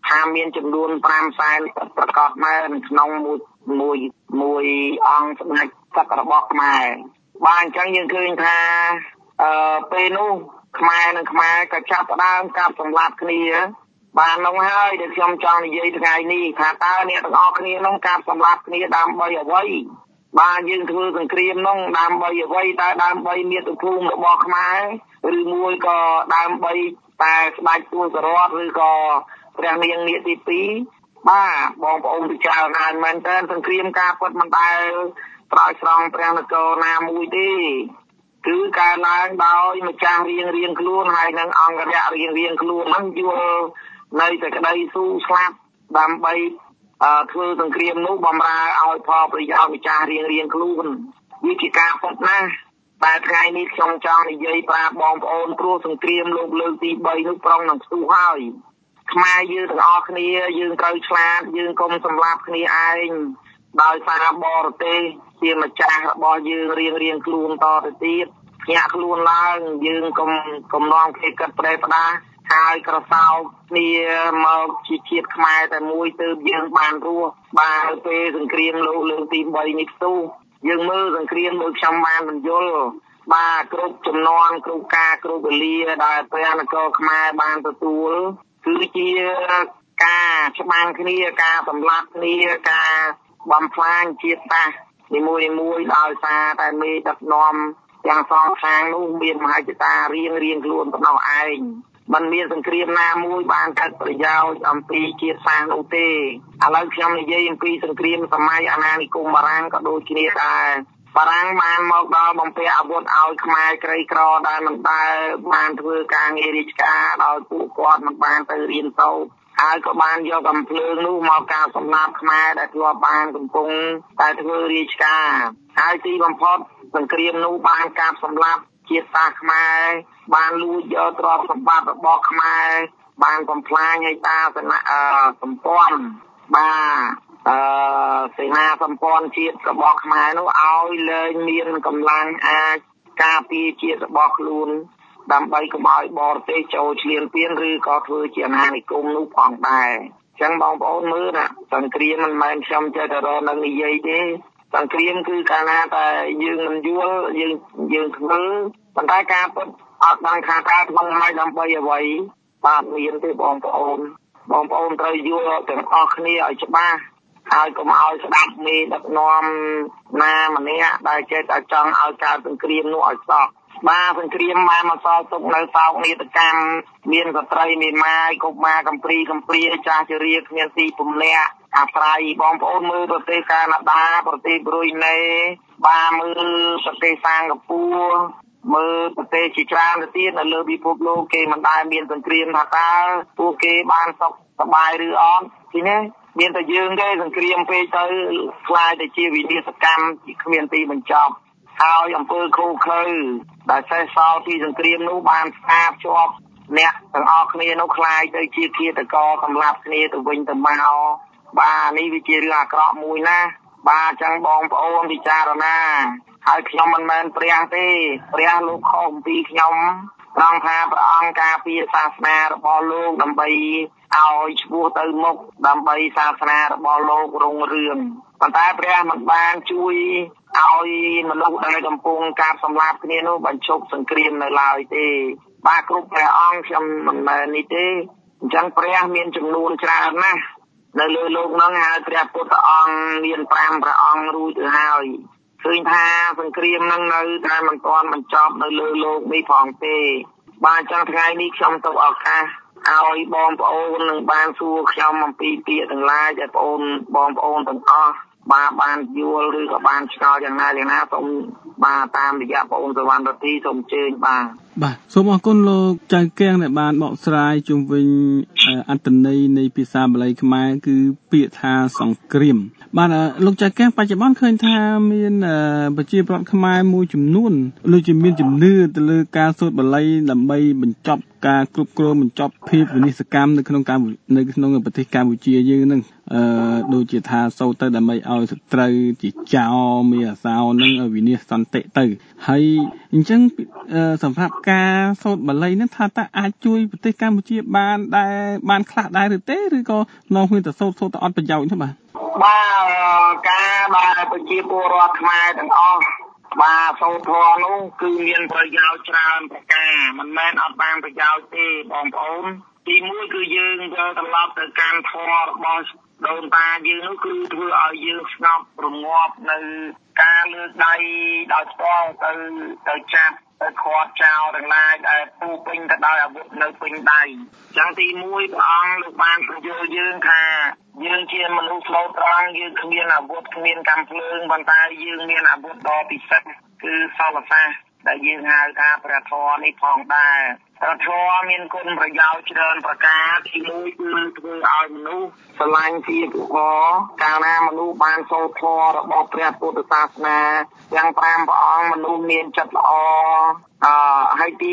ថាមានចំនួន5សែនប្រកបមែនក្នុងមួយអង្គស្ដេចទឹករបស់ខ្មែរបាទអញ្ចឹងយើងឃើញថាពេលនោះខ្មែរនិងខ្មែរក៏ចាប់ផ្ដើមកាប់សម្លាប់គ្នាបាននោះហើយដែលខ្ញុំចង់និយាយថ្ងៃនេះថាតើអ្នកទាំងអស់គ្នានោះកាប់សម្លាប់គ្នាដើម្បីអ្វីបាទយើងធ្វើសង្គ្រាមនោះដើម្បីអ្វីតើដើម្បីមាតុភូមិរបស់ខ្មែរឬមួយក៏ដើម្បីតែស្ដេចទួសរតឬក៏ព្រះនាងនាគទី2បាទបងប្អូនពិចារណាមែនតើសង្គ្រាមការពិតមិនដែលប្រោយស្រង់ព្រះនគរណាមួយទេគឺការឡើងដោយម្ចាស់រៀងខ្លួនហើយនឹងអង្គរៈរៀងខ្លួននឹងយល់នៅតែក្តីស៊ូស្លាប់ដើម្បីធ្វើសង្គ្រាមនោះបំរើឲ្យផលប្រយោជន៍ម្ចាស់រៀងខ្លួនវាជាការពិតណាស់តែថ្ងៃនេះខ្ញុំចង់និយាយប្រាប់បងប្អូនព្រោះសង្គ្រាមលោកលើកទី3នោះប្រងនឹងផ្ទុះហើយខ្មែរយើងទាំងអស់គ្នាយើងត្រូវឆ្លាតយើងកុំសម្លាប់គ្នាឯងដោយសារបរទេសជាម្ចាស់របស់យើងរៀងខ្លួនតទៅទៀតភ្ញាក់ខ្លួនឡើងយើងកុំនាំគេកាត់ប្រេផ្ដាហើយក្រសោបគ្នាមកជាជាតិខ្មែរតែមួយទើបយើងបានរស់បានពេលសង្គ្រាមលោកលើកទី3នេះផ្ទុះយើងមើលសង្គ្រាមដូចខ្ញុំបានបញ្យល់បាទគ្រប់ចំនួនគ្រប់ការគ្រប់វេលាដែលព្រះនគរខ្មែរបានទទួលគឺជាការច្បាំងគ្នាការសម្លាប់គ្នាការបំផ្លាញជាតិសាសន៍នីមួយដោយសារតែមេដឹកនាំទាំងសងខាងនោះមានមហិច្ឆតារៀងខ្លួនប៉ុណ្ណោះឯងมันមានសង្គ្រាមណាមួយបានកាត់ប្រយោជន៍អំពីជាតិសាសន៍នោះទេឥឡូវខ្ញុំនិយាយអំពីសង្គ្រាមសម័យអាណានិគមបារាំងក៏ដូចគ្នាដែរបារាំងបានមកដល់បំពាក់អាវុធឲ្យខ្មែរក្រីក្រដែលមិនដែលបានធ្វើការងាររាជការដោយពួកគាត់មិនបានទៅរៀនសូត្រហើយក៏បានយកអំភ្លើងនោះមកការសម្លាប់ខ្មែរដែលធ្លាប់បានកំពុងតែធ្វើរាជការហើយទីបំផុតសង្គ្រាមនោះបានកាប់សម្លាប់ជាតិសាសន៍ខ្មែរបានលួចយកទ្រព្យសម្បត្តិរបស់ខ្មែរបានបំផ្លាញឲ្យតាសម្ព័ន្ធបាទសេនាសម្ព័ន្ធជាតិរបស់ខ្មែរនោះឲ្យលែងមានកម្លាំងអាចការពារជាតិរបស់ខ្លួនដើម្បីកុំឲ្យបរទេសចូលឈ្លានពានឬក៏ធ្វើជាអាណានិគមនោះផងដែរអញ្ចឹងបងប្អូនមើលណាសង្គ្រាមមិនមែនខ្ញុំចេះតែរកនឹងនិយាយទេសង្គ្រាមគឺកាលណាតែយើងមិនយល់យើងធ្វើប៉ុន្តែការពិតអត់ដឹងថាការធ្វើឲ្យដើម្បីអ្វីបាទមានទេបងប្អូនត្រូវយល់ទាំងអស់គ្នាឲ្យច្បាស់ហើយកុំឲ្យស្ដាប់មេដឹកនាំណាម្នាក់ដែលចេះតែចង់ឲ្យកើតសង្គ្រាមនោះឲ្យសោះបាទសង្គ្រាមបានមកសល់ទុកនៅសោកនាដកម្មមានស្ត្រីមេម៉ាយកុមារកំព្រាចាស់ជរាគ្មានទីពំនាក់អាស្រ័យបងប្អូនមើលប្រទេសកាណាដាប្រទេសប្រុយណេបាទមើលប្រទេសសិង្ហបុរីមើលប្រទេសជាច្រើនទៅទៀតនៅលើពិភពលោកគេមិនដែលមានសង្គ្រាមថាតើពួកគេបានសុខសប្បាយឬអត់ទីនេះមានតែយើងទេសង្គ្រាមពេកទៅខ្លាយទៅជាវិនាសកម្មគ្មានទីបញ្ចប់ហើយអំពើឃោឃៅដែលសេសសល់ពីសង្គ្រាមនោះបានស្អាតជាប់អ្នកទាំងអស់គ្នានោះខ្លាយទៅជាឃាតករសម្លាប់គ្នាទៅវិញទៅមកបាទនេះវាជារឿងអាក្រក់មួយណាបាទចឹងបងប្អូនពិចារណាហើយខ្ញុំមិនមែនព្រះទេព្រះលោកខុសអំពីខ្ញុំត្រង់ថាព្រះអង្គការពារសាសនារបស់លោកដើម្បីឲ្យឈ្មោះទៅមុខដើម្បីសាសនារបស់លោករុងរឿងប៉ុន្តែព្រះមិនបានជួយឲ្យមនុស្សដែលកំពុងកាប់សម្លាប់គ្នានោះបញ្ឈប់សង្គ្រាមនៅឡើយទេបាទគ្រប់ព្រះអង្គខ្ញុំមិនមែននេះទេអញ្ចឹងព្រះមានចំនួនច្រើនណាស់នៅលើលោកហ្នឹងហើយព្រះពុទ្ធអង្គមាន5ព្រះអង្គរួចទៅហើយឃើញថាសង្គ្រាមហ្នឹងនៅតែមិនទាន់បញ្ចប់នៅលើលោកនេះផងទេបាទអញ្ចឹងថ្ងៃនេះខ្ញុំទុកឱកាសឲ្យបងប្អូននឹងបានសួរខ្ញុំអំពីពាក្យទាំងឡាយដែលបងប្អូនទាំងអស់បានយល់ឬក៏បានឆ្ងល់យ៉ាងណាសូមបាទតាមរយៈបងអូនសវណ្ណរទ្ធីសូមអញ្ជើញបាទសូមអរគុណលោកចៅកៀងដែលបានបកស្រាយជុំវិញអត្ថន័យនៃភាសាបាលីខ្មែរគឺពាក្យថាសង្គ្រាមបាទលោកចៅកៀងបច្ចុប្បន្នឃើញថាមានប្រជាប្រដ្ឋខ្មែរមួយចំនួនដូចជាមានជំនឿទៅលើការសូត្របាលីដើម្បីបញ្ចប់ការគ្រប់គ្រងបញ្ចប់ភាពវិនិស្សកម្មនៅក្នុងប្រទេសកម្ពុជាយើងនឹងដូចជាថាសូត្រទៅដើម្បីឲ្យសត្រូវជាចោរមានអាសោនឹងឲ្យវិនិច្ឆ័យសន្តិទៅហើយអញ្ចឹងសម្រាប់ការសូត្របាលីនឹងថាតើអាចជួយប្រទេសកម្ពុជាបានខ្លះដែរឬទេឬក៏នាំគ្នាទៅសូត្រទៅអត់ប្រយោជន៍ទេបាទការដែលប្រជាពលរដ្ឋខ្មែរទាំងអស់បាទសូត្រធម៌នោះគឺមានប្រយោជន៍ច្រើនប្រការមិនមែនអត់បានប្រយោជន៍ទេបងប្អូនទីមួយគឺយើងយកត្រឡប់ទៅកាន់ធម៌របស់ដូនតាយើងនោះគឺធ្វើឲ្យយើងស្ងប់រងាប់នៅការលើកដៃដោយផ្ទាល់ទៅចាប់ទៅខាត់ចោលទាំងឡាយដែលពូពេញទៅដោយអាវុធនៅពេញដៃចឹងទីមួយព្រះអង្គលោកបានបញ្យល់យើងថាយើងជាមនុស្សស្លូតត្រង់យើងគ្មានអាវុធគ្មានកាំភ្លើងប៉ុន្តែយើងមានអាវុធដ៏ពិសិដ្ឋគឺសលសាស្ត្រដែលយើងហៅថាព្រះធម៌នេះផងដែរព្រះធម៌មានគុណប្រយោជន៍ច្រើនប្រការទីមួយគឺធ្វើឲ្យមនុស្សស្រឡាញ់ជាពុទ្ធកាលណាមនុស្សបានសូត្រធម៌របស់ព្រះពុទ្ធសាសនាទាំង5ព្រះអង្គមនុស្សមានចិត្តល្អហើយទី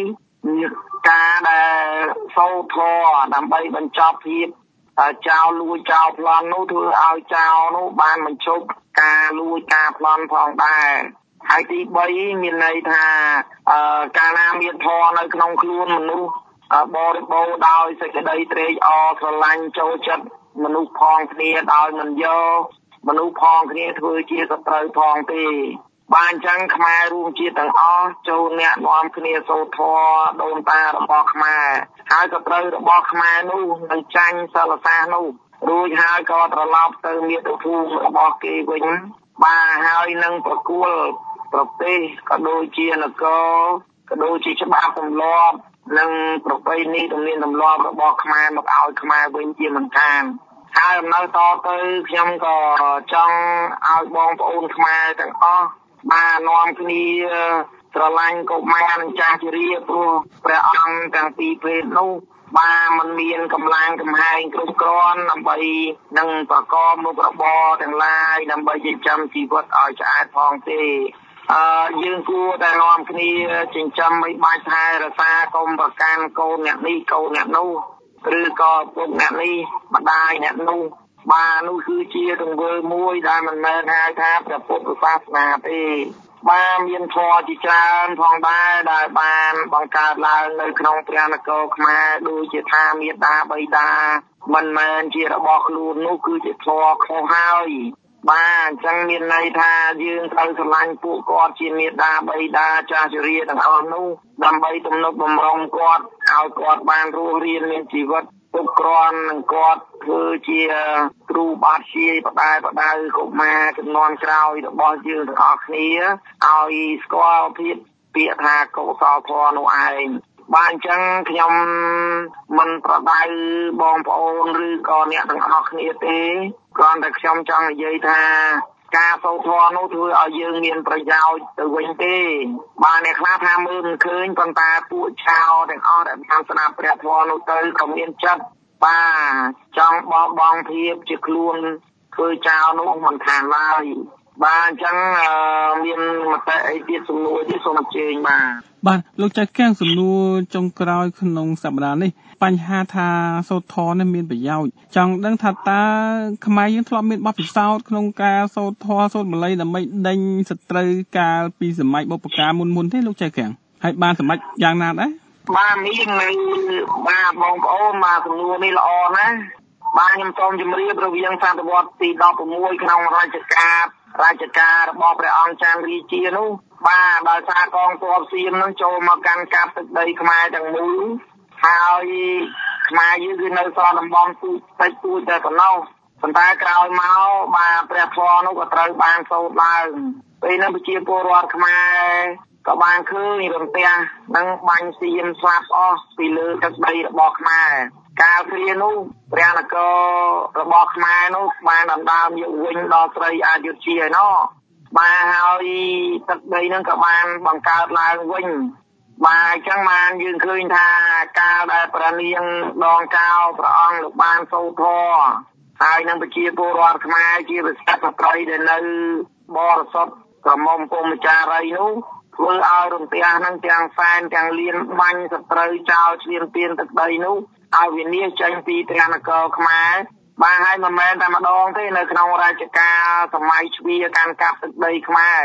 2ការដែលសូត្រធម៌ដើម្បីបញ្ចប់ភាពចោលលួចចោលប្លន់នោះធ្វើឲ្យចោលនោះបានបញ្ឈប់ការលួចការប្លន់ផងដែរហើយទី3មានន័យថាកាលណាមានធម៌នៅក្នុងខ្លួនមនុស្សបរិបូរដោយសេចក្តីត្រេកអរស្រឡាញ់ចូលចិត្តមនុស្សផងគ្នាដោយមិនយកមនុស្សផងគ្នាធ្វើជាសត្រូវផងទេបានអញ្ចឹងខ្មែររួមជាតិទាំងអស់ចូលអ្នកនាំគ្នាសូត្រធម៌ដូនតារបស់ខ្មែរហើយសត្រូវរបស់ខ្មែរនោះនឹងចាញ់សិលសាស្ត្រនោះរួចហើយក៏ត្រឡប់ទៅមាតុភូមិរបស់គេវិញបាទហើយនឹងប្រគល់ប្រទេសក៏ដូចជានគរក៏ដូចជាច្បាប់ទម្លាប់និងប្រពៃណីទំនៀមទម្លាប់របស់ខ្មែរមកឲ្យខ្មែរវិញជាមិនខានហើយអំណោយតទៅខ្ញុំក៏ចង់ឲ្យបងប្អូនខ្មែរទាំងអស់បាននាំគ្នាស្រឡាញ់កុមារនិងចាស់ជរាព្រោះព្រះអង្គទាំងពីរភេទនោះបានមិនមានកម្លាំងកំហែងគ្រប់គ្រាន់ដើម្បីនឹងប្រកបមុខរបរទាំងឡាយដើម្បីចិញ្ចឹមជីវិតឲ្យឆ្អែតផងទេយើងគួរតែនាំគ្នាចិញ្ចឹមមិនបាច់ថែរក្សាកុំប្រកាន់កូនអ្នកនេះកូនអ្នកនោះឬក៏ពុកអ្នកនេះម្ដាយអ្នកនោះបាទនោះគឺជាទង្វើមួយដែលមិនមែនហៅថាព្រះពុទ្ធសាសនាទេបានមានធម៌ជាច្រើនផងដែរដែលបានបង្កើតឡើងនៅក្នុងព្រះនគរខ្មែរដូចជាថាមេត្តាបិតាមិនមែនជារបស់ខ្លួននោះគឺជាធម៌ខុសហើយបាទអញ្ចឹងមានន័យថាយើងត្រូវស្រឡាញ់ពួកគាត់ជាមេត្តាបិតាចាស់ជរាទាំងអស់នោះដើម្បីទំនុកបម្រុងគាត់ឲ្យគាត់បានរស់រានមានជីវិតគ្រប់គ្រាន់នឹងគាត់ធ្វើជាគ្រូបាធ្យាយបដៅកុមារចំនួនក្រោយរបស់យើងទាំងអស់គ្នាឲ្យស្គាល់ភាពពាក្យថាកុសលធម៌នោះឯងបាទអញ្ចឹងខ្ញុំមិនប្រដៅបងប្អូនឬក៏អ្នកទាំងអស់គ្នាទេគ្រាន់តែខ្ញុំចង់និយាយថាការសូត្រធម៌នោះធ្វើឲ្យយើងមានប្រយោជន៍ទៅវិញទេបាទអ្នកខ្លះថាមើលមិនឃើញប៉ុន្តែពួកចៅទាំងអស់ដែលបានស្ដាប់ព្រះធម៌នោះទៅក៏មានចិត្តបាទចង់បោះបង់ភាពជាខ្លួនធ្វើចៅនោះមិនខានឡើយបាទអញ្ចឹងមានមតិអីទៀតសំណួរទៀតសូមអញ្ជើញបាទលោកចៅកៀងសំណួរចុងក្រោយក្នុងសប្តាហ៍នេះបញ្ហាថាសូត្រធម៌នេះមានប្រយោជន៍ចង់ដឹងថាតើខ្មែរយើងធ្លាប់មានបទពិសោធន៍ក្នុងការសូត្រធម៌សូត្របាលីដើម្បីដេញសត្រូវកាលពីសម័យបុព្វកាលមុនទេលោកចៅកៀងហើយបានសម្រេចយ៉ាងណាដែរបាទនេះនៅបាទបងប្អូនមកសំណួរនេះល្អណាស់បាទខ្ញុំសូមជម្រាបរវាងសតវត្សទី16ក្នុងរជ្ជកាលរបស់ព្រះអង្គច័ន្ទរាជានោះបាទដោយសារកងទ័ពសៀមនឹងចូលមកកាន់កាប់ទឹកដីខ្មែរទាំងមូលហើយខ្មែរយើងគឺនៅសល់តំបន់តិចតួចតែប៉ុណ្ណោះប៉ុន្តែក្រោយមកបាទព្រះធម៌នោះក៏ត្រូវបានសូត្រឡើងពេលនោះប្រជាពលរដ្ឋខ្មែរក៏បានឃើញរន្ទះនឹងបាញ់សៀមស្លាប់អស់ពីលើទឹកដីរបស់ខ្មែរកាលគ្រានោះព្រះនគររបស់ខ្មែរនោះបានដណ្ដើមយកវិញដល់ស្រីអយុធ្យាឯណោះបាទហើយទឹកដីនឹងក៏បានបង្កើតឡើងវិញបាទអញ្ចឹងបានយើងឃើញថាកាលដែលព្រះនាងដងកោព្រះអង្គលោកបានសូត្រធម៌ហើយនឹងប្រជាពលរដ្ឋខ្មែរជាពិសេសស្ត្រីដែលនៅបរិសុទ្ធក្រមុំពុំចារីនោះធ្វើឲ្យរន្ទះនឹងទាំងសែនទាំងលៀនបាញ់សត្រូវចោលឈ្លានពានទឹកដីនោះឲ្យវិនាសចេញពីព្រះនគរខ្មែរបាទហើយមិនមែនតែម្ដងទេនៅក្នុងរជ្ជកាលសម័យជ្វាកាន់កាប់ទឹកដីខ្មែរ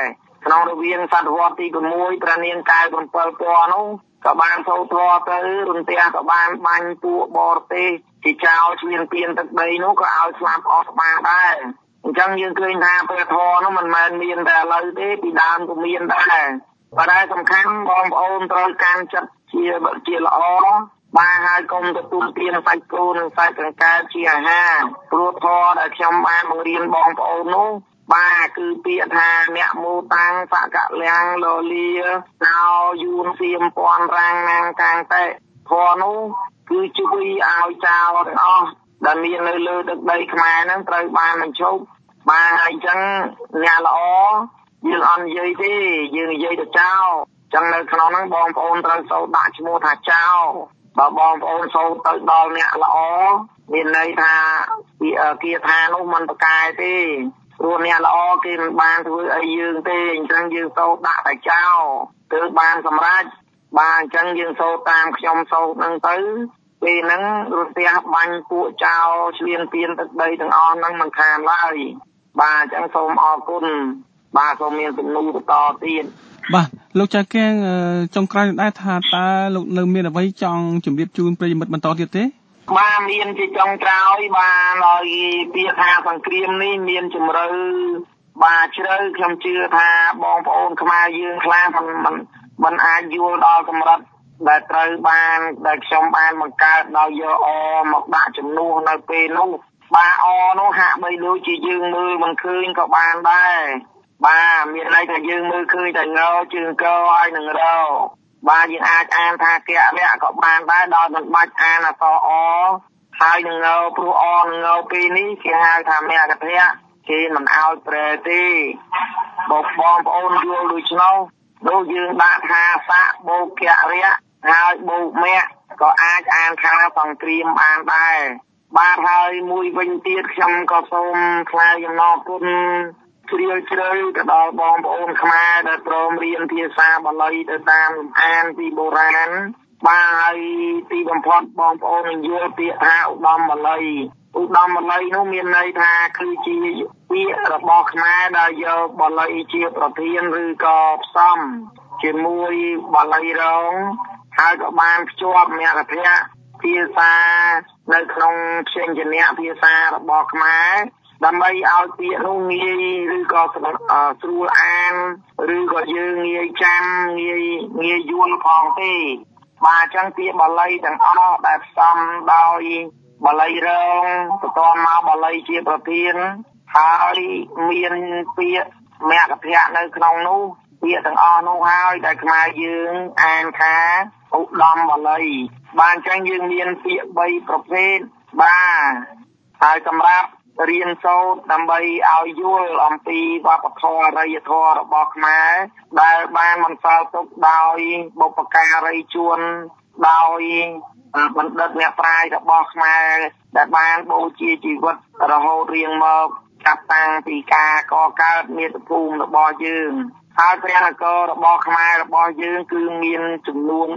ក្នុងរវាងសតវត្សទី6ព្រះនាងកែវ7ពណ៌នោះក៏បានសូត្រធម៌ទៅរន្ទះក៏បានបាញ់ពួកបរទេសជាចោលឈ្លានពានទឹកដីនោះក៏ឲ្យស្លាប់អស់បានដែរអញ្ចឹងយើងឃើញថាព្រះធម៌នោះមិនមែនមានតែឥឡូវទេពីដើមក៏មានដែរប៉ុន្តែសំខាន់បងប្អូនត្រូវកាន់ចិត្តជាល្អបានហើយកុំទទួលទានសាច់គោនិងសាច់កង្កែបជាអាហារព្រោះធម៌ដែលខ្ញុំបានបង្រៀនបងប្អូននោះបាទគឺពាក្យថាអ្នកមោតាំងសកលាំងលលាកោយួនសៀមពន់រាំងណាងកាំងតេធម៌នោះគឺជួយឲ្យចោលទាំងអស់ដែលមាននៅលើទឹកដីខ្មែរហ្នឹងត្រូវបានបញ្ឈប់បាទអញ្ចឹងអ្នកល្អយើងអត់និយាយទេយើងនិយាយទៅចោលអញ្ចឹងនៅក្នុងហ្នឹងបងប្អូនត្រូវសូត្រដាក់ឈ្មោះថាចោលបើបងប្អូនសូត្រទៅដល់អ្នកល្អមានន័យថាគាថានោះមិនប្រកែទេព្រោះអ្នកល្អគេមិនបានធ្វើអីយើងទេអញ្ចឹងយើងសូត្រដាក់តែចោលទើបបានសម្រេចបាទអញ្ចឹងយើងសូត្រតាមខ្ញុំសូត្រហ្នឹងទៅពេលហ្នឹងរន្ទះបាញ់ពួកចោលឈ្លានពានទឹកដីទាំងអស់ហ្នឹងមិនខានឡើយបាទអញ្ចឹងសូមអរគុណបាទសូមមានសំណួរបន្តទៀតបាទលោកចៅកៀងចុងក្រោយដែរថាតើលោកនៅមានអ្វីចង់ជម្រាបជូនប្រិយមិត្តបន្តទៀតទេបាទមានជាចុងក្រោយបាទឲ្យពាក្យថាសង្គ្រាមនេះមានជំរឿបាទជ្រៅខ្ញុំជឿថាបងប្អូនខ្មែរយើងខ្លះមិនអាចយល់ដល់កម្រិតដែលត្រូវបានដែលខ្ញុំបានបង្កើតដោយយកអមកដាក់ជំនួសនៅពេលនោះបាទអនោះហាក់បីដូចជាយើងមើលមិនឃើញក៏បានដែរបាទមានន័យថាយើងមើលឃើញតែងជើងកហើយនឹងរបាទយើងអាចអានថាកៈលៈក៏បានដែរដោយមិនបាច់អានអក្សរអហើយនឹងព្រោះអនឹងពេលនេះគេហៅថាមគ្គភៈគេមិនឲ្យប្រែទេបងប្អូនយល់ដូច្នោះដូចយើងដាក់ថាសៈបូកៈរៈហើយបូកមគ្គក៏អាចអានថាសង្គ្រាមបានដែរបាទហើយមួយវិញទៀតខ្ញុំក៏សូមថ្លែងអំណរគុណជ្រាលជ្រៅទៅដល់បងប្អូនខ្មែរដែលព្រមរៀនភាសាបាលីទៅតាមលំអានពីបុរាណបាទហើយទីបំផុតបងប្អូនយល់ពាក្យថាឧត្តមបាលីនោះមានន័យថាគឺជាពាក្យរបស់ខ្មែរដែលយកបាលីជាប្រធានឬក៏ផ្សំជាមួយបាលីរងហើយក៏បានភ្ជាប់មគ្គភៈភាសានៅក្នុងព្យញ្ជនៈភាសារបស់ខ្មែរដើម្បីឲ្យពាក្យនោះងាយឬក៏ស្រួលអានឬក៏យើងងាយចាំងាយយល់ផងទេបាទអញ្ចឹងពាក្យបាលីទាំងអស់ដែលផ្សំដោយបាលីរងបន្តមកបាលីជាប្រធានហើយមានពាក្យមគ្គភៈនៅក្នុងនោះពាក្យទាំងអស់នោះហើយដែលខ្មែរយើងអានថាឧត្តមបាលីបាទអញ្ចឹងយើងមានពាក្យ3ប្រភេទបាទហើយសម្រាប់រៀនសូត្រដើម្បីឲ្យយល់អំពីវប្បធម៌អរិយធម៌របស់ខ្មែរដែលបានបន្សល់ទុកដោយបុព្វការីជនដោយបណ្ឌិតអ្នកប្រាជ្ញរបស់ខ្មែរដែលបានបូជាជីវិតរហូតរៀងមកចាប់តាំងពីការកកើតមាតុភូមិរបស់យើងហើយព្រះនគររបស់ខ្មែររបស់យើងគឺមានចំនួន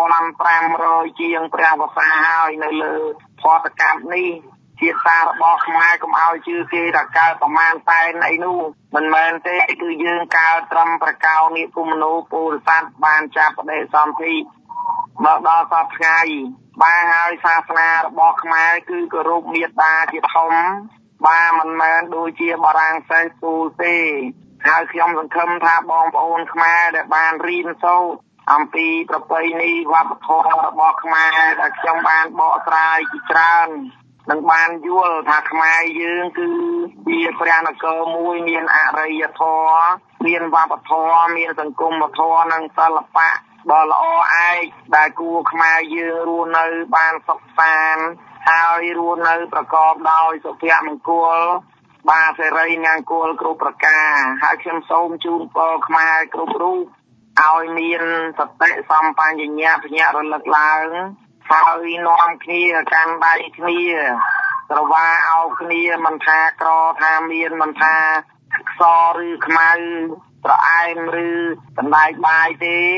3,500 ជាងព្រះវស្សាហើយនៅលើផតកម្មនេះជាសាររបស់ខ្មែរកុំឲ្យជឿគេថាកើតប្រមាណតែនអីនោះមិនមែនទេគឺយើងកើតត្រឹមប្រកោនិគមនោពោធិសត្វបានចាប់បដិសន្ធិមកដល់សពថ្ងៃបានហើយសាសនារបស់ខ្មែរគឺគោរពមេត្តាជាធំបានមិនមែនដូចជាបារាំងសេះពូលទេហើយខ្ញុំសង្ឃឹមថាបងប្អូនខ្មែរដែលបានរៀនសូត្រអំពីប្រពៃណីវប្បធម៌របស់ខ្មែរដែលខ្ញុំបានបកស្រាយជាច្រើននឹងបានយល់ថាខ្មែរយើងគឺជាព្រះនគរមួយមានអរិយធម៌មានវប្បធម៌មានសង្គមធម៌និងសិល្បៈដ៏ល្អឯកដែលគួរខ្មែរយើងរស់នៅបានសុខសាន្តហើយរស់នៅប្រកបដោយសុភមង្គលបាទសេរីមង្គលគ្រប់ប្រការហើយខ្ញុំសូមជូនពរខ្មែរគ្រប់រូបឲ្យមានសតិសម្បញ្ញៈភ្ញាក់រលឹកឡើងហើយនាំគ្នាកាន់ដៃគ្នាស្រវាអោបគ្នាមិនថាក្រថាមានមិនថាខ្សឬខ្មៅប្រអែមឬសណ្ដែកបាយទេ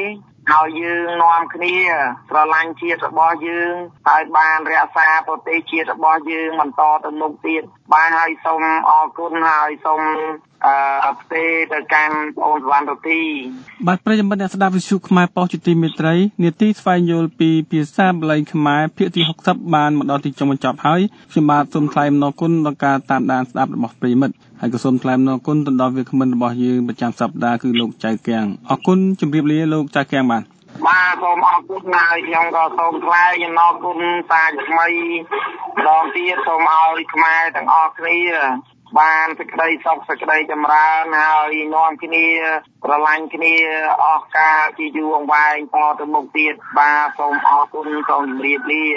ហើយយើងនាំគ្នាស្រឡាញ់ជាតិរបស់យើងហើយបានរក្សាប្រទេសជាតិរបស់យើងបន្តទៅមុខទៀតបាទហើយសូមអរគុណហើយសូមផ្ទេរទៅកាន់បងសវណ្ណរទ្ធីបាទប្រិយមិត្តអ្នកស្ដាប់វិទ្យុខ្មែរប៉ុស្តិ៍ជាទីមេត្រីនាទីស្វែងយល់ពីភាសាបាលីខ្មែរភាគទី60បានមកដល់ទីចុងបញ្ចប់ហើយខ្ញុំបាទសូមថ្លែងអំណរគុណដល់ការតាមដានស្ដាប់របស់ប្រិយមិត្តហើយក៏សូមថ្លែងអំណរគុណទៅដល់វាគ្មិនរបស់យើងប្រចាំសប្ដាហ៍គឺលោកចៅកៀងអរគុណជម្រាបលាលោកចៅកៀងបាទសូមអរគុណហើយខ្ញុំក៏សូមថ្លែងអំណរគុណសាជាថ្មីម្ដងទៀតសូមឲ្យខ្មែរទាំងអស់គ្នាបានសេចក្តីសុខសេចក្តីចម្រើនហើយនាំគ្នាស្រឡាញ់គ្នាអស់កលជាយូរអង្វែងតទៅមុខទៀតបាទសូមអរគុណសូមជម្រាបលា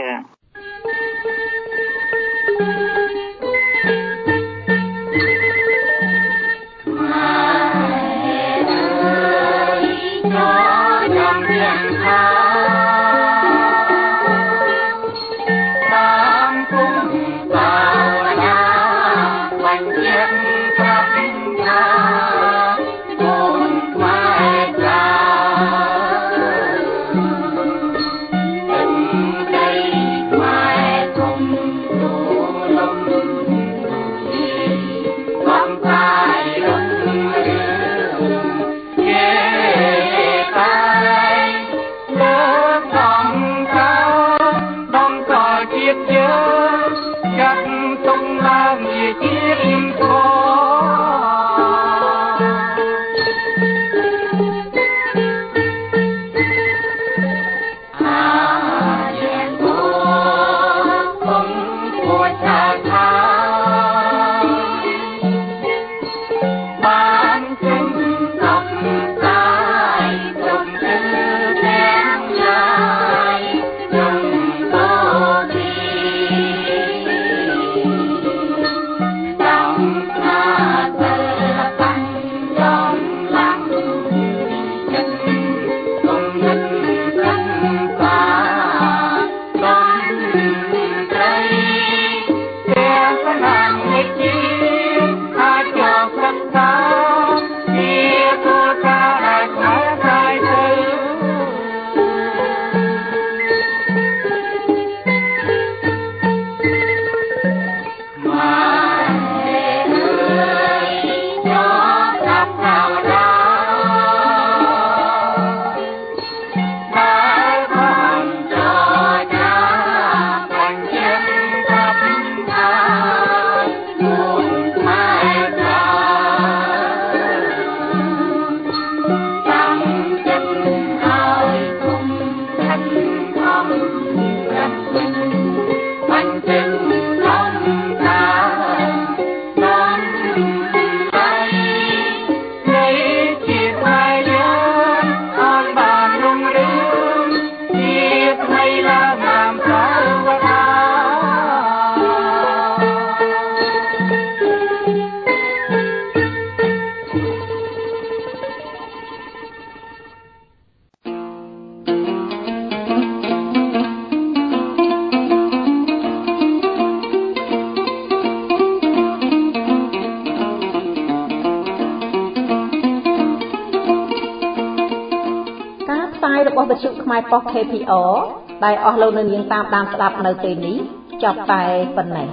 របស់វិទ្យុខ្មែរប៉ុស្តិ៍ KPR ដែលអស់លោកនៅនាងតាមដានស្ដាប់នៅពេលនេះចប់តែប៉ុណ្ណេះ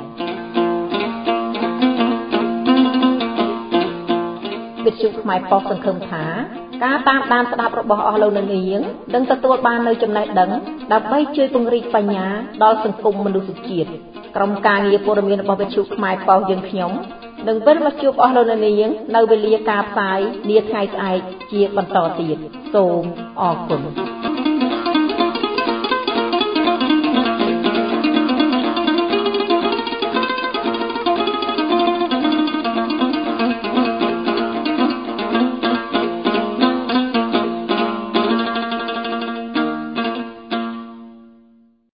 វិទ្យុខ្មែរប៉ុស្តិ៍សង្ឃឹមថាការតាមដានស្ដាប់របស់អស់លោកនៅនាងនឹងទទួលបាននូវចំណេះដឹងដើម្បីជួយពង្រីកបញ្ញាដល់សង្គមមនុស្សជាតិក្រុមការងារព័ត៌មានរបស់វិទ្យុខ្មែរប៉ុស្តិ៍យើងខ្ញុំនឹងវិលមកជួបអស់លោកអ្នកនាងនៅវេលាការផ្សាយនាថ្ងៃស្អែកជាបន្តទៀតសូមអរគុណ